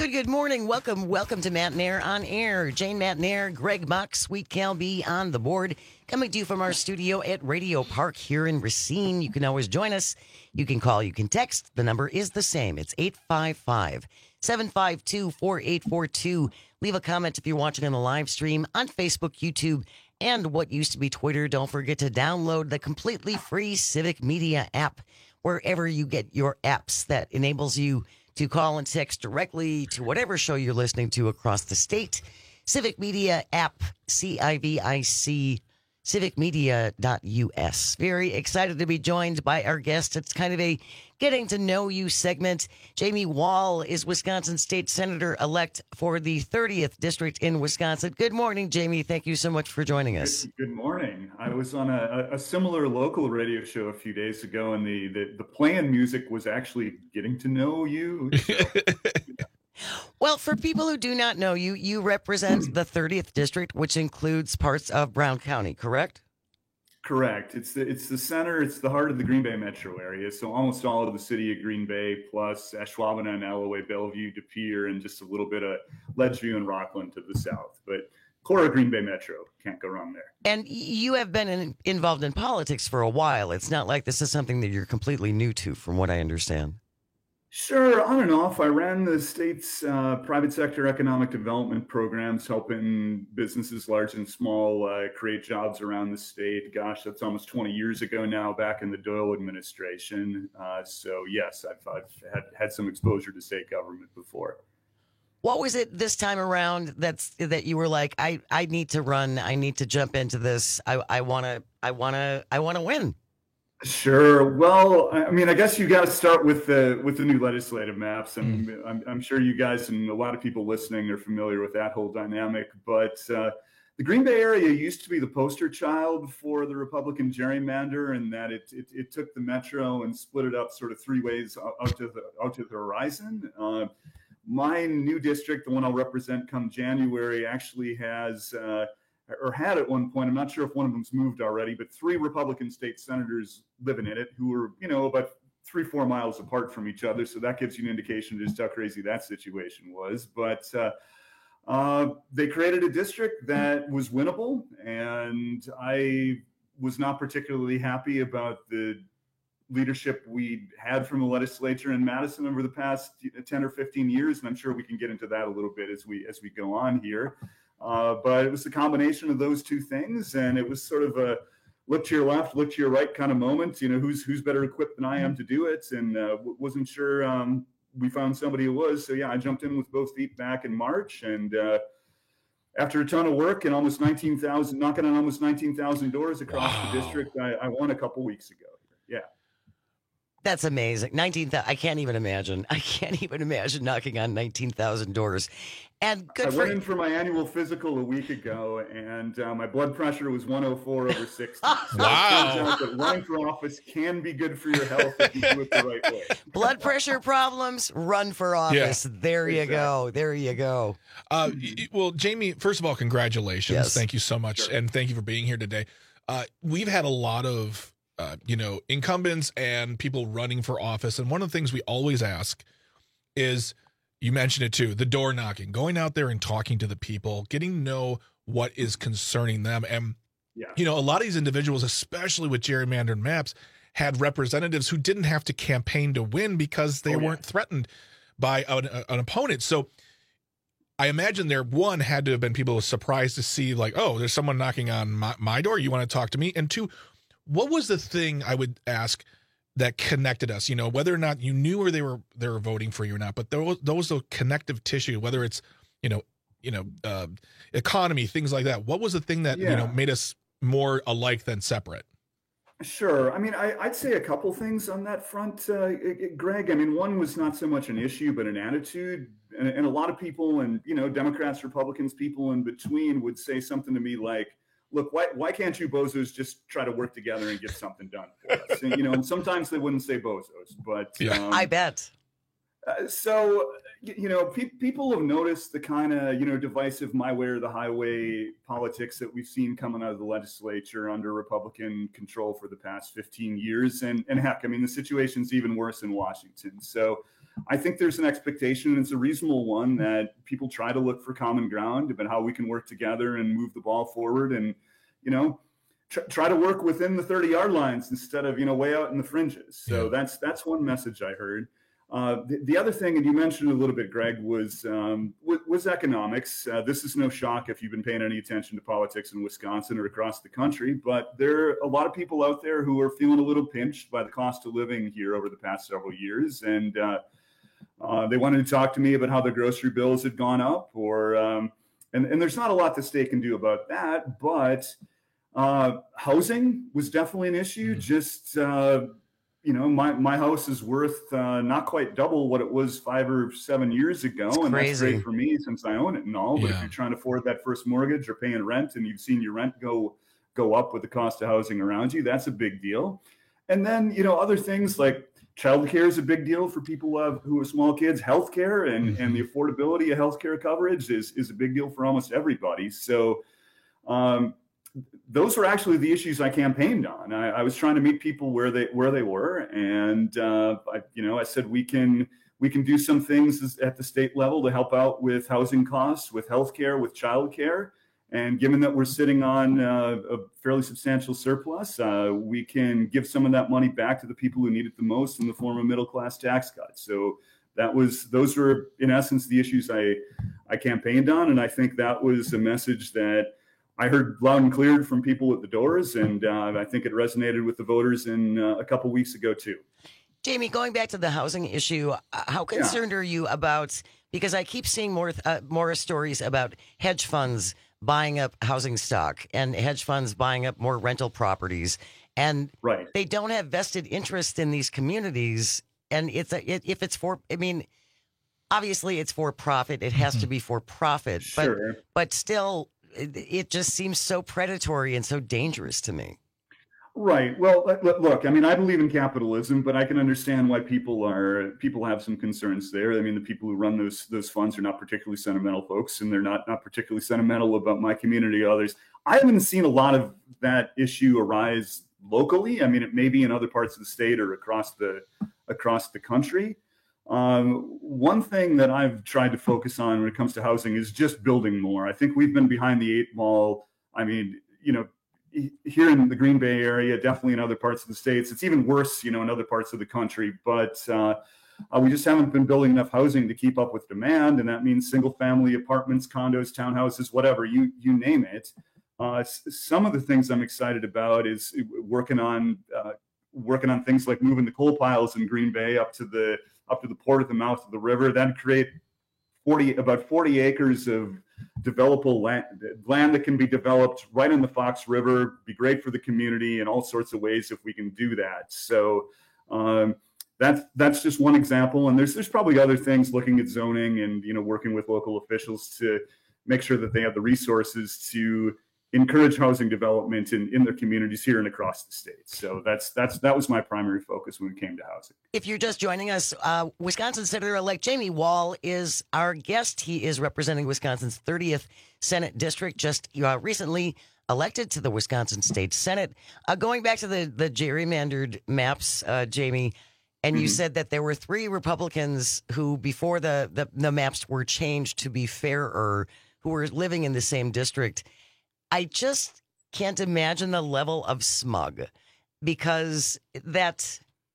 Good, good morning. Welcome, welcome to Matt Nair on Air. Jane Matt Nair, Greg Mock, Sweet Cal B on the board. Coming to you from our studio at Radio Park here in Racine. You can always join us. You can call, you can text. The number is the same. It's eight five five, seven five two, four eight four two. Leave a comment if you're watching on the live stream on Facebook, YouTube, and what used to be Twitter. Don't forget to download the completely free Civic Media app wherever you get your apps that enables you to call and text directly to whatever show you're listening to across the state. Civic Media app, C I V I C, civic media dot U S. Very excited to be joined by our guest. It's kind of a getting to know you segment. Jamie Wall is Wisconsin State Senator-elect for the thirtieth District in Wisconsin. Good morning, Jamie. Thank you so much for joining us. Good, good morning. I was on a, a similar local radio show a few days ago, and the, the, the playing music was actually getting to know you. So. Well, for people who do not know you, you represent the thirtieth District, which includes parts of Brown County, correct? Correct. It's the it's the center. It's the heart of the Green Bay metro area. So almost all of the city of Green Bay, plus Ashwaubenon and Alloway, Bellevue, De Pere, and just a little bit of Ledgeview and Rockland to the south. But core of Green Bay metro, can't go wrong there. And you have been in, involved in politics for a while. It's not like this is something that you're completely new to, from what I understand. Sure, on and off. I ran the state's uh, private sector economic development programs, helping businesses large and small uh, create jobs around the state. Gosh, that's almost twenty years ago now, back in the Doyle administration. Uh, so yes, I've, I've had, had some exposure to state government before. What was it this time around that's that you were like, I, I need to run, I need to jump into this, I I wanna I wanna I wanna win? Sure. Well, I mean, I guess you got to start with the with the new legislative maps, and mm. I'm, I'm sure you guys and a lot of people listening are familiar with that whole dynamic. But uh, the Green Bay area used to be the poster child for the Republican gerrymander, in that it it, it took the metro and split it up sort of three ways out to the out to the horizon. Uh, my new district, the one I'll represent come January, actually has. Uh, or had at one point, I'm not sure if one of them's moved already, but three Republican state senators living in it who are, you know, about three, four miles apart from each other. So that gives you an indication of just how crazy that situation was. But uh, uh, they created a district that was winnable, and I was not particularly happy about the leadership we had from the legislature in Madison over the past ten or fifteen years. And I'm sure we can get into that a little bit as we as we go on here. Uh, but it was the combination of those two things, and it was sort of a look to your left, look to your right kind of moment. You know, who's who's better equipped than I am to do it, and uh, wasn't sure. Um, we found somebody who was. So yeah, I jumped in with both feet back in March, and uh, after a ton of work and almost nineteen thousand, knocking on almost nineteen thousand doors across wow. the district, I, I won a couple weeks ago. Yeah. That's amazing. nineteen thousand. I can't even imagine. I can't even imagine knocking on nineteen thousand doors. And good I for went in for my annual physical a week ago, and uh, my blood pressure was one oh four over sixty. So wow. It turns out that running for office can be good for your health if you do it the right way. Blood pressure problems, run for office. Yeah. There you exactly. go. There you go. Uh, well, Jamie, first of all, congratulations. Yes. Thank you so much. Sure. And thank you for being here today. Uh, we've had a lot of, uh, you know, incumbents and people running for office. And one of the things we always ask is, you mentioned it too, the door knocking, going out there and talking to the people, getting to know what is concerning them. And, yeah. you know, a lot of these individuals, especially with gerrymandered maps, had representatives who didn't have to campaign to win because they oh, weren't yeah. threatened by an, an opponent. So I imagine there, one, had to have been people surprised to see, like, oh, there's someone knocking on my, my door. You want to talk to me? And two, what was the thing, I would ask, that connected us, you know, whether or not you knew where they were they were voting for you or not, but those those are connective tissue, whether it's, you know, you know, uh, economy, things like that. What was the thing that, yeah. you know, made us more alike than separate? Sure. I mean, I, I'd say a couple things on that front, uh, Greg. I mean, one was not so much an issue, but an attitude. And, and a lot of people and, you know, Democrats, Republicans, people in between would say something to me like, look, why why can't you bozos just try to work together and get something done for us? And, you know, and sometimes they wouldn't say bozos, but yeah. um, I bet. Uh, so, you know, pe- people have noticed the kind of, you know, divisive my way or the highway politics that we've seen coming out of the legislature under Republican control for the past fifteen years. And, and heck, I mean, the situation's even worse in Washington. So I think there's an expectation, and it's a reasonable one, that people try to look for common ground about how we can work together and move the ball forward, and you know, tr- try to work within the thirty yard lines instead of you know way out in the fringes. So yeah. that's that's one message I heard. Uh, the, the other thing, and you mentioned it a little bit, Greg, was um, was, was economics. Uh, this is no shock if you've been paying any attention to politics in Wisconsin or across the country, but there are a lot of people out there who are feeling a little pinched by the cost of living here over the past several years, and uh, uh, they wanted to talk to me about how their grocery bills had gone up, or um, and, and there's not a lot the state can do about that, but uh, housing was definitely an issue. Mm-hmm. Just uh, You know, my, my house is worth uh, not quite double what it was five or seven years ago. It's and crazy. That's great for me since I own it and all. But Yeah. if you're trying to afford that first mortgage or paying rent and you've seen your rent go go up with the cost of housing around you, that's a big deal. And then, you know, other things like childcare is a big deal for people who have, who have small kids. Healthcare and, mm-hmm. and the affordability of healthcare coverage is, is a big deal for almost everybody. So, um, those were actually the issues I campaigned on. I, I was trying to meet people where they where they were, and uh, I, you know, I said we can we can do some things at the state level to help out with housing costs, with healthcare, with childcare. And given that we're sitting on uh, a fairly substantial surplus, uh, we can give some of that money back to the people who need it the most in the form of middle class tax cuts. So that was those were in essence the issues I I campaigned on, and I think that was a message that I heard loud and clear from people at the doors, and uh, I think it resonated with the voters in uh, a couple weeks ago too. Jamie, going back to the housing issue, uh, how concerned yeah. are you about? Because I keep seeing more uh, more stories about hedge funds buying up housing stock and hedge funds buying up more rental properties, and right. they don't have vested interest in these communities. And it's a, it, if it's for, I mean, obviously it's for profit. It has mm-hmm. to be for profit, sure. but but still. It, it just seems so predatory and so dangerous to me. Right. Well, look, I mean, I believe in capitalism, but I can understand why people are people have some concerns there. I mean, the people who run those those funds are not particularly sentimental folks, and they're not not particularly sentimental about my community or others. I haven't seen a lot of that issue arise locally. I mean, it may be in other parts of the state or across the across the country. Um, one thing that I've tried to focus on when it comes to housing is just building more. I think we've been behind the eight ball. I mean, you know, here in the Green Bay area, definitely in other parts of the states, it's even worse, you know, in other parts of the country. But uh, uh, we just haven't been building enough housing to keep up with demand, and that means single-family apartments, condos, townhouses, whatever you you name it. Uh, some of the things I'm excited about is working on uh, working on things like moving the coal piles in Green Bay up to the up to the port at the mouth of the river. That'd create forty about forty acres of developable land, land that can be developed right in the Fox River. Be great for the community in all sorts of ways if we can do that. So um, that's that's just one example. And there's there's probably other things, looking at zoning and you know working with local officials to make sure that they have the resources to encourage housing development in, in their communities here and across the state. So that's that's that was my primary focus when it came to housing. If you're just joining us, uh, Wisconsin Senator-elect Jamie Wall is our guest. He is representing Wisconsin's thirtieth Senate District, just uh, recently elected to the Wisconsin State Senate. Uh, going back to the, the gerrymandered maps, uh, Jamie, and you mm-hmm. said that there were three Republicans who, before the, the, the maps were changed to be fairer, who were living in the same district. I just can't imagine the level of smug, because that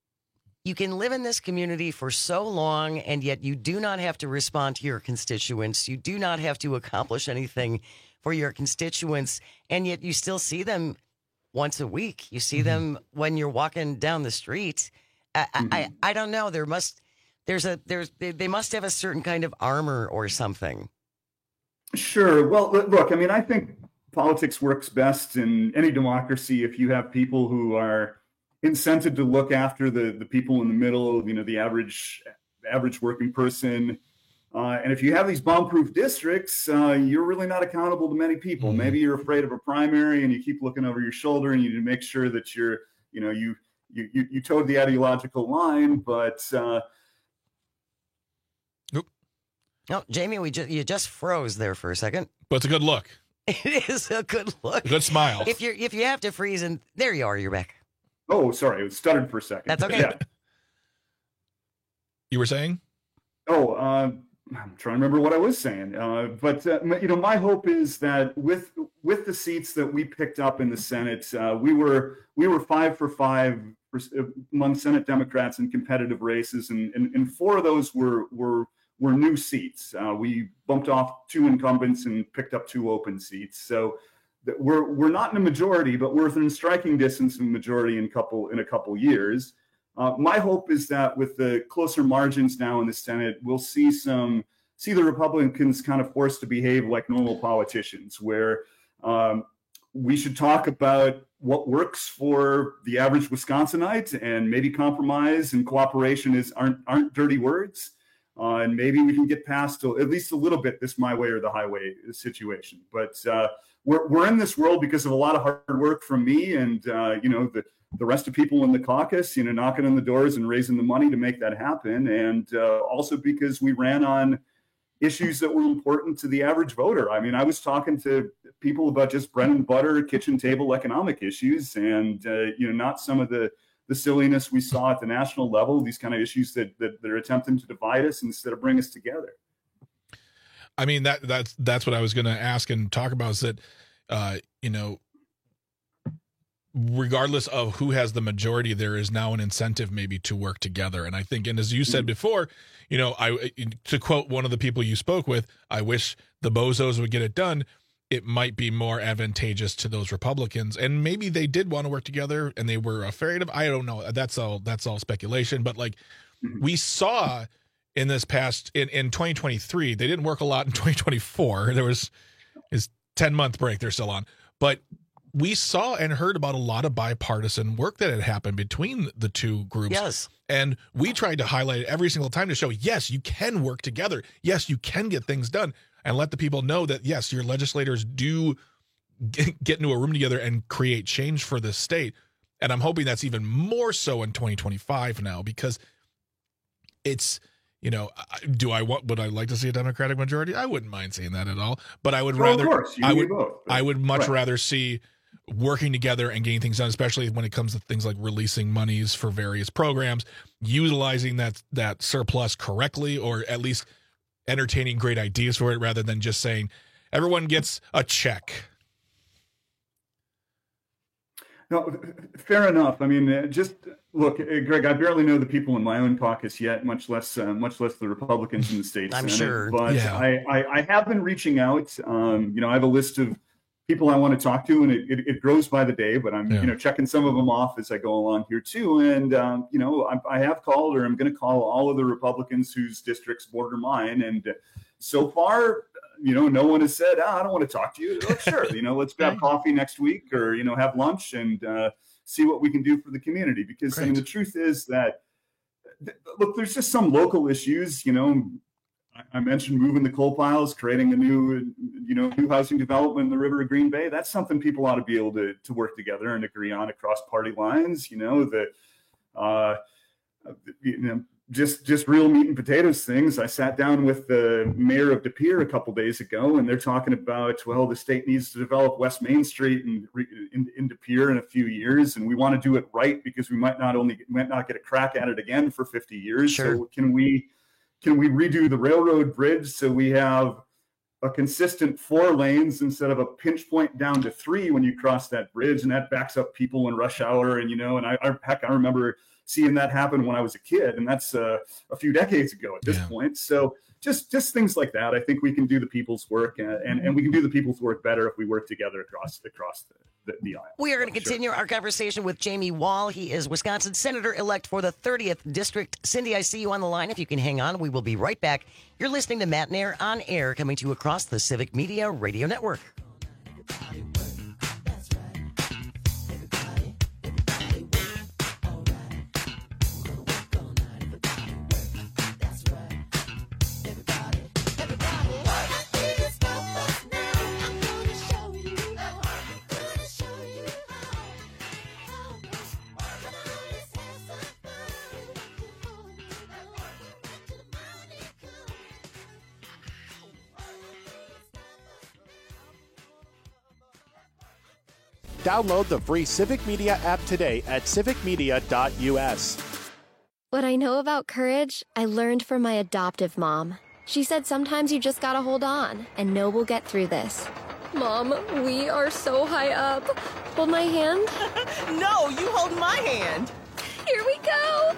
you can live in this community for so long, and yet you do not have to respond to your constituents. You do not have to accomplish anything for your constituents, and yet you still see them once a week. You see mm-hmm. them when you're walking down the street. I, mm-hmm. I, I don't know. There must there's a there's they, they must have a certain kind of armor or something. Sure. Well, look, I mean, I think politics works best in any democracy if you have people who are incented to look after the, the people in the middle, you know, the average average working person. Uh, and if you have these bomb-proof districts, uh, you're really not accountable to many people. Mm-hmm. Maybe you're afraid of a primary and you keep looking over your shoulder and you need to make sure that you're, you know, you you you, you towed the ideological line, but uh, Nope. No, Jamie, we just you just froze there for a second. But it's a good look. It is a good look. A good smile. If you if you have to freeze, and there you are, you're back. Oh, sorry, it was stuttered for a second. That's okay. Yeah. You were saying? Oh, uh, I'm trying to remember what I was saying. Uh, but, uh, you know, my hope is that with with the seats that we picked up in the Senate, uh, we were we were five for five for, among Senate Democrats in competitive races, and, and, and four of those were were were new seats. Uh, we bumped off two incumbents and picked up two open seats. So that we're we're not in a majority, but we're within striking distance of a majority in couple in a couple years. Uh, my hope is that with the closer margins now in the Senate, we'll see some see the Republicans kind of forced to behave like normal politicians, where um, we should talk about what works for the average Wisconsinite, and maybe compromise and cooperation is aren't aren't dirty words, uh, and maybe we can get past a, at least a little bit this my way or the highway situation. But uh, we're we're in this world because of a lot of hard work from me and uh, you know the. the rest of people in the caucus, you know, knocking on the doors and raising the money to make that happen. And uh, also because we ran on issues that were important to the average voter. I mean, I was talking to people about just bread and butter, kitchen table economic issues, and, uh, you know, not some of the, the silliness we saw at the national level, these kind of issues that, that, that are attempting to divide us instead of bring us together. I mean, that that's, that's what I was going to ask and talk about is that, uh, you know, regardless of who has the majority, there is now an incentive maybe to work together. And I think, and as you said before, you know, I to quote one of the people you spoke with, I wish the bozos would get it done. It might be more advantageous to those Republicans, and maybe they did want to work together and they were afraid of. I don't know. That's all. That's all speculation. But like we saw in this past in in twenty twenty-three, they didn't work a lot in twenty twenty-four. There was his ten month break they're still on, but we saw and heard about a lot of bipartisan work that had happened between the two groups. Yes. And we tried to highlight it every single time to show, yes, you can work together. Yes, you can get things done, and let the people know that, yes, your legislators do get into a room together and create change for this state. And I'm hoping that's even more so in twenty twenty-five now, because it's, you know, do I want, would I like to see a Democratic majority? I wouldn't mind seeing that at all, but I would well, rather, of course, you I would, both, I would much right. rather see working together and getting things done, especially when it comes to things like releasing monies for various programs, utilizing that that surplus correctly, or at least entertaining great ideas for it, rather than just saying everyone gets a check. No, fair enough. I mean, uh, just look, uh, Greg, I barely know the people in my own caucus yet, much less uh, much less the Republicans in the state I'm Senate. sure. But Yeah. I, I, I have been reaching out. Um, you know, I have a list of people I want to talk to, and it, it, it grows by the day, but I'm, Yeah. you know, checking some of them off as I go along here too. And, um, you know, I, I have called, or I'm going to call all of the Republicans whose districts border mine. And so far, you know, no one has said, ah, I don't want to talk to you. Oh, sure. You know, let's grab coffee next week, or, you know, have lunch and uh, see what we can do for the community. Because I mean, the truth is that, th- look, there's just some local issues, you know, I mentioned moving the coal piles, creating a new, you know, new housing development in the River of Green Bay. That's something people ought to be able to to work together and agree on across party lines. You know, the, uh, you know, just just real meat and potatoes things. I sat down with the mayor of De Pere a couple days ago, and they're talking about, well, the state needs to develop West Main Street in in, in De Pere in a few years, and we want to do it right because we might not only might not get a crack at it again for fifty years. Sure. So can we? Can we redo the railroad bridge so we have a consistent four lanes instead of a pinch point down to three when you cross that bridge, and that backs up people in rush hour? And, you know, and I, I heck, I remember seeing that happen when I was a kid, and that's uh, a few decades ago at this Yeah. point. So just just things like that. I think we can do the people's work, and, and, and we can do the people's work better if we work together across across the, the, the aisle. We are going to So, continue our conversation with Jamie Wall. He is Wisconsin Senator-elect for the thirtieth District. Cindy, I see you on the line. If you can hang on, we will be right back. You're listening to Matt Nair on Air, coming to you across the Civic Media Radio Network. Download the free Civic Media app today at civic media dot u s. What I know about courage, I learned from my adoptive mom. She said sometimes you just gotta hold on and know we'll get through this. Mom, we are so high up. Hold my hand. No, you hold my hand. Here we go.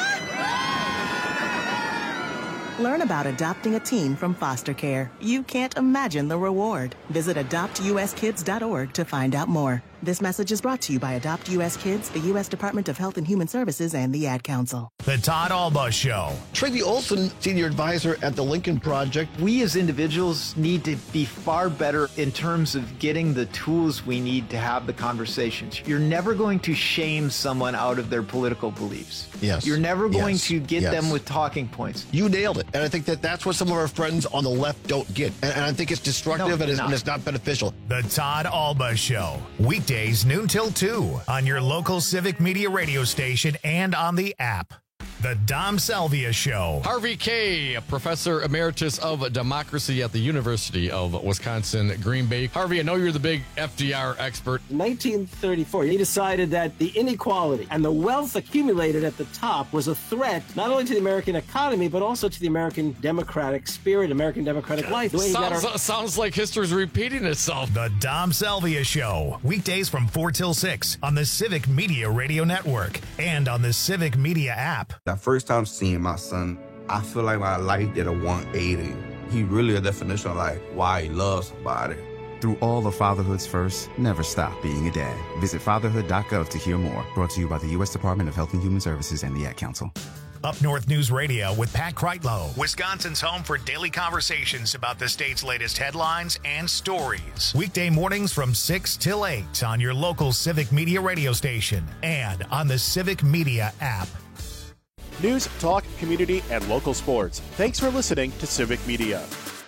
Learn about adopting a teen from foster care. You can't imagine the reward. Visit adopt u s kids dot org to find out more. This message is brought to you by Adopt U S Kids, the U S Department of Health and Human Services, and the Ad Council. The Todd Alba Show. Tracy Olson, Senior Advisor at the Lincoln Project. We as individuals need to be far better in terms of getting the tools we need to have the conversations. You're never going to shame someone out of their political beliefs. Yes. You're never going Yes. to get Yes. them with talking points. You nailed it. And I think that that's what some of our friends on the left don't get. And, and I think it's destructive No, and, it's, not. and it's not beneficial. The Todd Alba Show. Weekdays noon till two on your local Civic Media radio station and on the app. The Dom Salvia Show. Harvey Kaye, a professor emeritus of democracy at the University of Wisconsin, Green Bay. Harvey, I know you're the big F D R expert. nineteen thirty-four, he decided that the inequality and the wealth accumulated at the top was a threat not only to the American economy, but also to the American democratic spirit, American democratic life. The way he got Sounds, our- sounds like history's repeating itself. The Dom Salvia Show. Weekdays from four till six on the Civic Media Radio Network and on the Civic Media app. The first time seeing my son, I feel like my life did a one eighty. He really a definition of like why he loves somebody. Through all of fatherhood's first, never stop being a dad. Visit fatherhood dot gov to hear more. Brought to you by the U S Department of Health and Human Services and the Ad Council. Up North News Radio with Pat Kreitlow, Wisconsin's home for daily conversations about the state's latest headlines and stories. Weekday mornings from six till eight on your local Civic Media radio station and on the Civic Media app. News, talk, community, and local sports. Thanks for listening to Civic Media.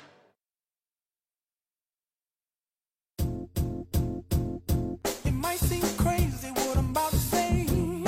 It might seem crazy what I'm about to say.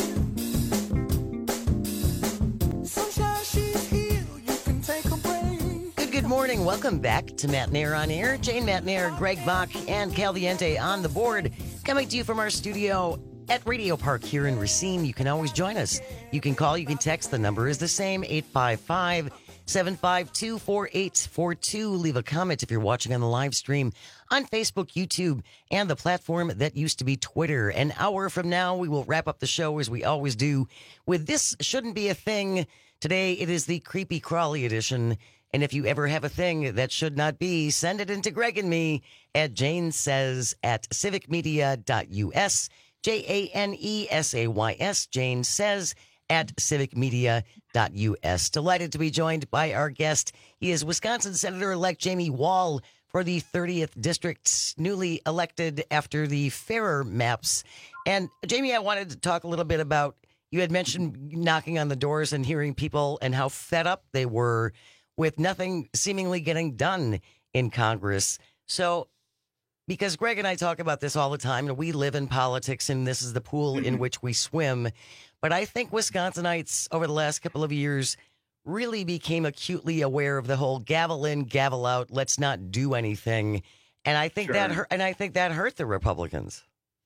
Sunshine, she's here. You can take a break. Good, good morning. Welcome back to Matt Nair on Air. Jane Matt Nair, Greg Bach, and Caliente on the board. Coming to you from our studio at Radio Park here in Racine. You can always join us. You can call, you can text. The number is the same, eight five five, seven five two, four eight four two. Leave a comment if you're watching on the live stream on Facebook, YouTube, and the platform that used to be Twitter. An hour from now, we will wrap up the show as we always do with This Shouldn't Be a Thing. Today, it is the Creepy Crawly edition. And if you ever have a thing that should not be, send it into Greg and me at Jane Says at civic media dot u s. J A N E S A Y S, Jane Says, at civic media dot u s. Delighted to be joined by our guest. He is Wisconsin Senator-elect Jamie Wall for the thirtieth District, newly elected after the fairer maps. And Jamie, I wanted to talk a little bit about, you had mentioned knocking on the doors and hearing people and how fed up they were with nothing seemingly getting done in Congress. So, because Greg and I talk about this all the time, and we live in politics, and this is the pool in which we swim. But I think Wisconsinites over the last couple of years really became acutely aware of the whole gavel in, gavel out, let's not do anything. And I think Sure. that hurt, and I think that hurt the Republicans.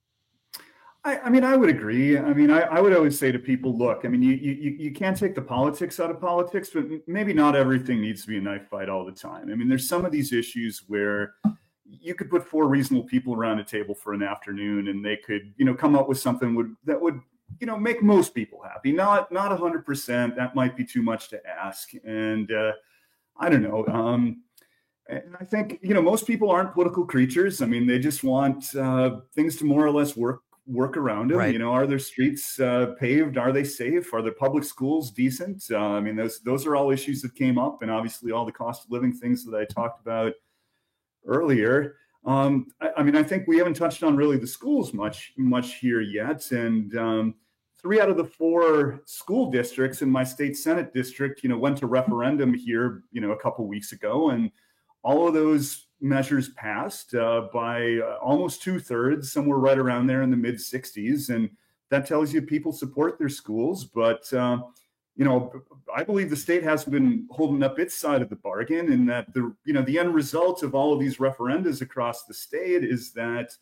I, I mean, I would agree. I mean, I, I would always say to people, look, I mean, you, you you can't take the politics out of politics, but maybe not everything needs to be a knife fight all the time. I mean, there's some of these issues where you could put four reasonable people around a table for an afternoon and they could, you know, come up with something would that would, you know, make most people happy. Not not one hundred percent. That might be too much to ask. And uh, I don't know. Um, and I think, you know, most people aren't political creatures. I mean, they just want uh, things to more or less work work around them. Right. You know, are their streets uh, paved? Are they safe? Are their public schools decent? Uh, I mean, those those are all issues that came up, and obviously all the cost of living things that I talked about earlier. Um, I, I mean, I think we haven't touched on really the schools much much here yet, and um, three out of the four school districts in my state Senate district, you know, went to referendum here, you know, a couple weeks ago, and all of those measures passed uh, by uh, almost two thirds, somewhere right around there in the mid sixties. And that tells you people support their schools. But, uh, you know, I believe the state has been holding up its side of the bargain, and that the, you know, the end result of all of these referendums across the state is that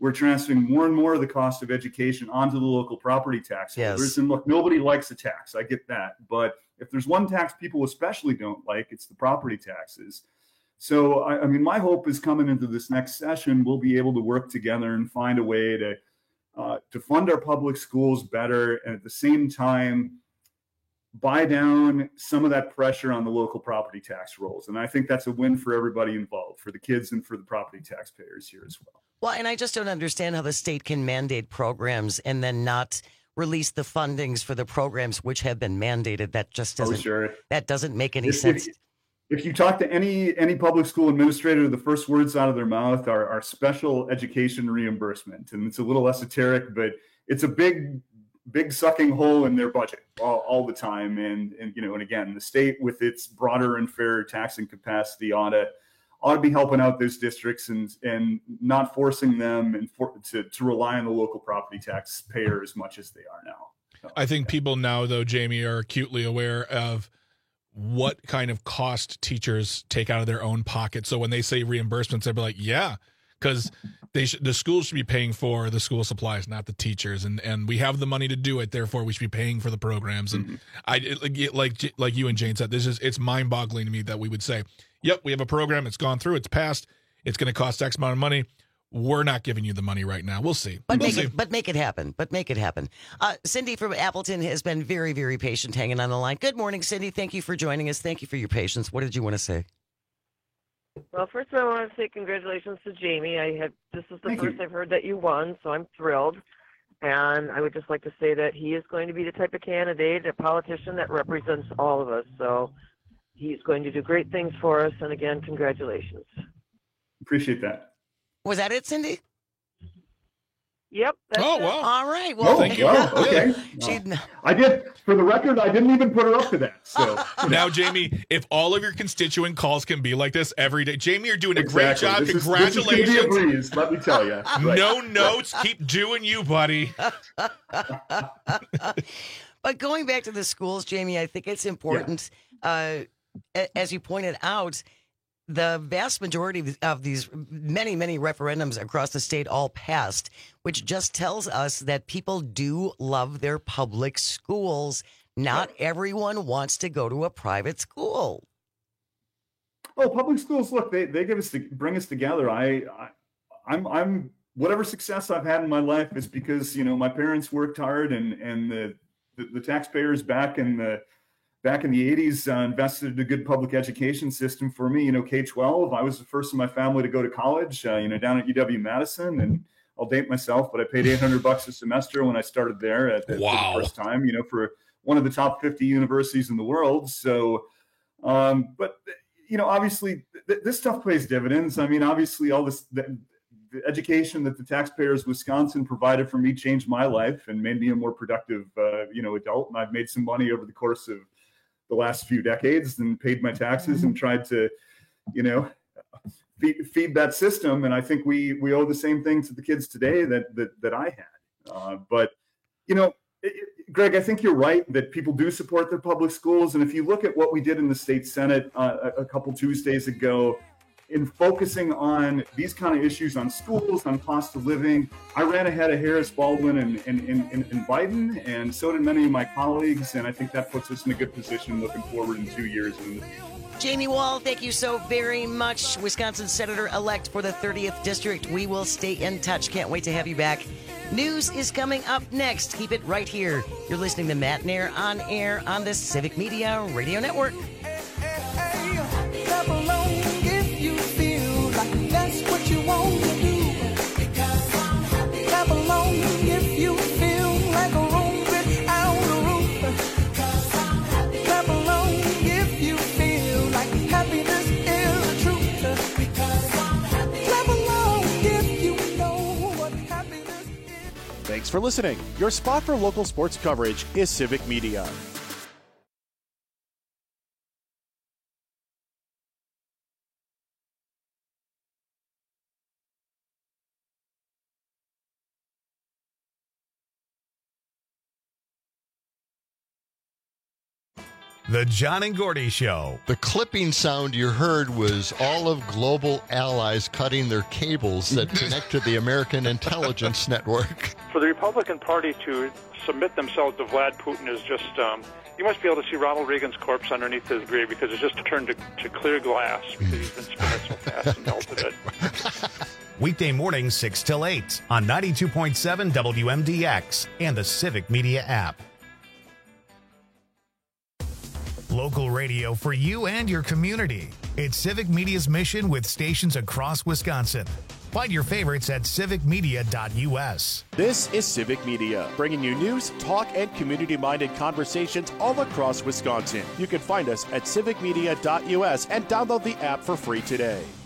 we're transferring more and more of the cost of education onto the local property tax holders. Yes. And look, nobody likes a tax. I get that. But if there's one tax people especially don't like, it's the property taxes. So, I, I mean, my hope is coming into this next session, we'll be able to work together and find a way to uh, to fund our public schools better, and at the same time, buy down some of that pressure on the local property tax rolls. And I think that's a win for everybody involved, for the kids and for the property taxpayers here as well. Well, and I just don't understand how the state can mandate programs and then not release the fundings for the programs which have been mandated. That just doesn't, oh, sure. that doesn't make any if, sense. If, if you talk to any any public school administrator, the first words out of their mouth are, are special education reimbursement. And it's a little esoteric, but it's a big big sucking hole in their budget all, all the time. And, and, you know, and again, the state with its broader and fairer taxing capacity ought to, ought to be helping out those districts and, and not forcing them and for, to, to rely on the local property taxpayer as much as they are now. So, I think people now, though, Jamie, are acutely aware of what kind of cost teachers take out of their own pocket. So when they say reimbursements, they'll be like, yeah, because they sh- the schools should be paying for the school supplies, not the teachers, and and we have the money to do it. Therefore, we should be paying for the programs. And mm-hmm. I it, like like you and Jane said, this is it's mind boggling to me that we would say, "Yep, we have a program. It's gone through. It's passed. It's going to cost X amount of money. We're not giving you the money right now. We'll see. But we'll make see. it, but make it happen. But make it happen." Uh, Cindy from Appleton has been very, very patient, hanging on the line. Good morning, Cindy. Thank you for joining us. Thank you for your patience. What did you want to say? Well, first of all, I want to say congratulations to Jamie. I had this is the Thank first you. I've heard that you won, so I'm thrilled. And I would just like to say that he is going to be the type of candidate, a politician that represents all of us. So he's going to do great things for us. And again, congratulations. Appreciate that. Was that it, Cindy? Yep. That's oh, it. wow. All right. Well, Oh, thank you. wow, okay. She, I did, for the record, I didn't even put her up to that. So Now, Jamie, if all of your constituent calls can be like this every day, Jamie, you're doing a exactly. great job. This is- Congratulations. This is gonna be a breeze, let me tell you. Right. No notes. Keep doing you, buddy. But going back to the schools, Jamie, I think it's important, uh, a- as you pointed out, the vast majority of these many, many referendums across the state all passed, which just tells us that people do love their public schools. Not everyone wants to go to a private school. Oh, public schools, look, they, they give us, to, bring us together. I, I, I'm, I'm, whatever success I've had in my life is because, you know, my parents worked hard and, and the, the, the taxpayers back in the, back in the eighties uh, invested in a good public education system for me. You know, K twelve, I was the first in my family to go to college, uh, you know, down at U W-Madison. And I'll date myself, but I paid eight hundred bucks a semester when I started there at the, Wow. for the first time, you know, for one of the top fifty universities in the world. So, um, but, you know, obviously th- this stuff pays dividends. I mean, obviously all this, the, the education that the taxpayers of Wisconsin provided for me changed my life and made me a more productive, uh, you know, adult. And I've made some money over the course of the last few decades and paid my taxes and tried to, you know, feed, feed that system. And I think we we owe the same thing to the kids today that that, that I had. Uh, but, you know, it, it, Greg, I think you're right that people do support their public schools. And if you look at what we did in the state Senate uh, a, a couple Tuesdays ago, in focusing on these kind of issues on schools, on cost of living, I ran ahead of Harris, Baldwin, and, and, and, and Biden, and so did many of my colleagues. And I think that puts us in a good position looking forward in two years. And Jamie Wall, thank you so very much. Wisconsin Senator-elect for the thirtieth District. We will stay in touch. Can't wait to have you back. News is coming up next. Keep it right here. You're listening to Matt Nair on air on the Civic Media Radio Network. Clap along if you feel like that's what you want to do. Clap along if you feel like a room without a roof. Clap along if you feel like happiness is the truth. Clap along if you know what happiness is. Thanks for listening. Your spot for local sports coverage is Civic Media. The John and Gordy Show. The clipping sound you heard was all of global allies cutting their cables that connect to the American intelligence network. For the Republican Party to submit themselves to Vlad Putin is just, um, you must be able to see Ronald Reagan's corpse underneath his grave because it's just turned to, to clear glass because he's been spinning so fast and melted it. Weekday mornings six till eight on ninety-two point seven W M D X and the Civic Media app. Local radio for you and your community. It's Civic Media's mission with stations across Wisconsin. Find your favorites at civic media dot U S. This is Civic Media, bringing you news, talk, and community-minded conversations all across Wisconsin. You can find us at civic media dot U S and download the app for free today.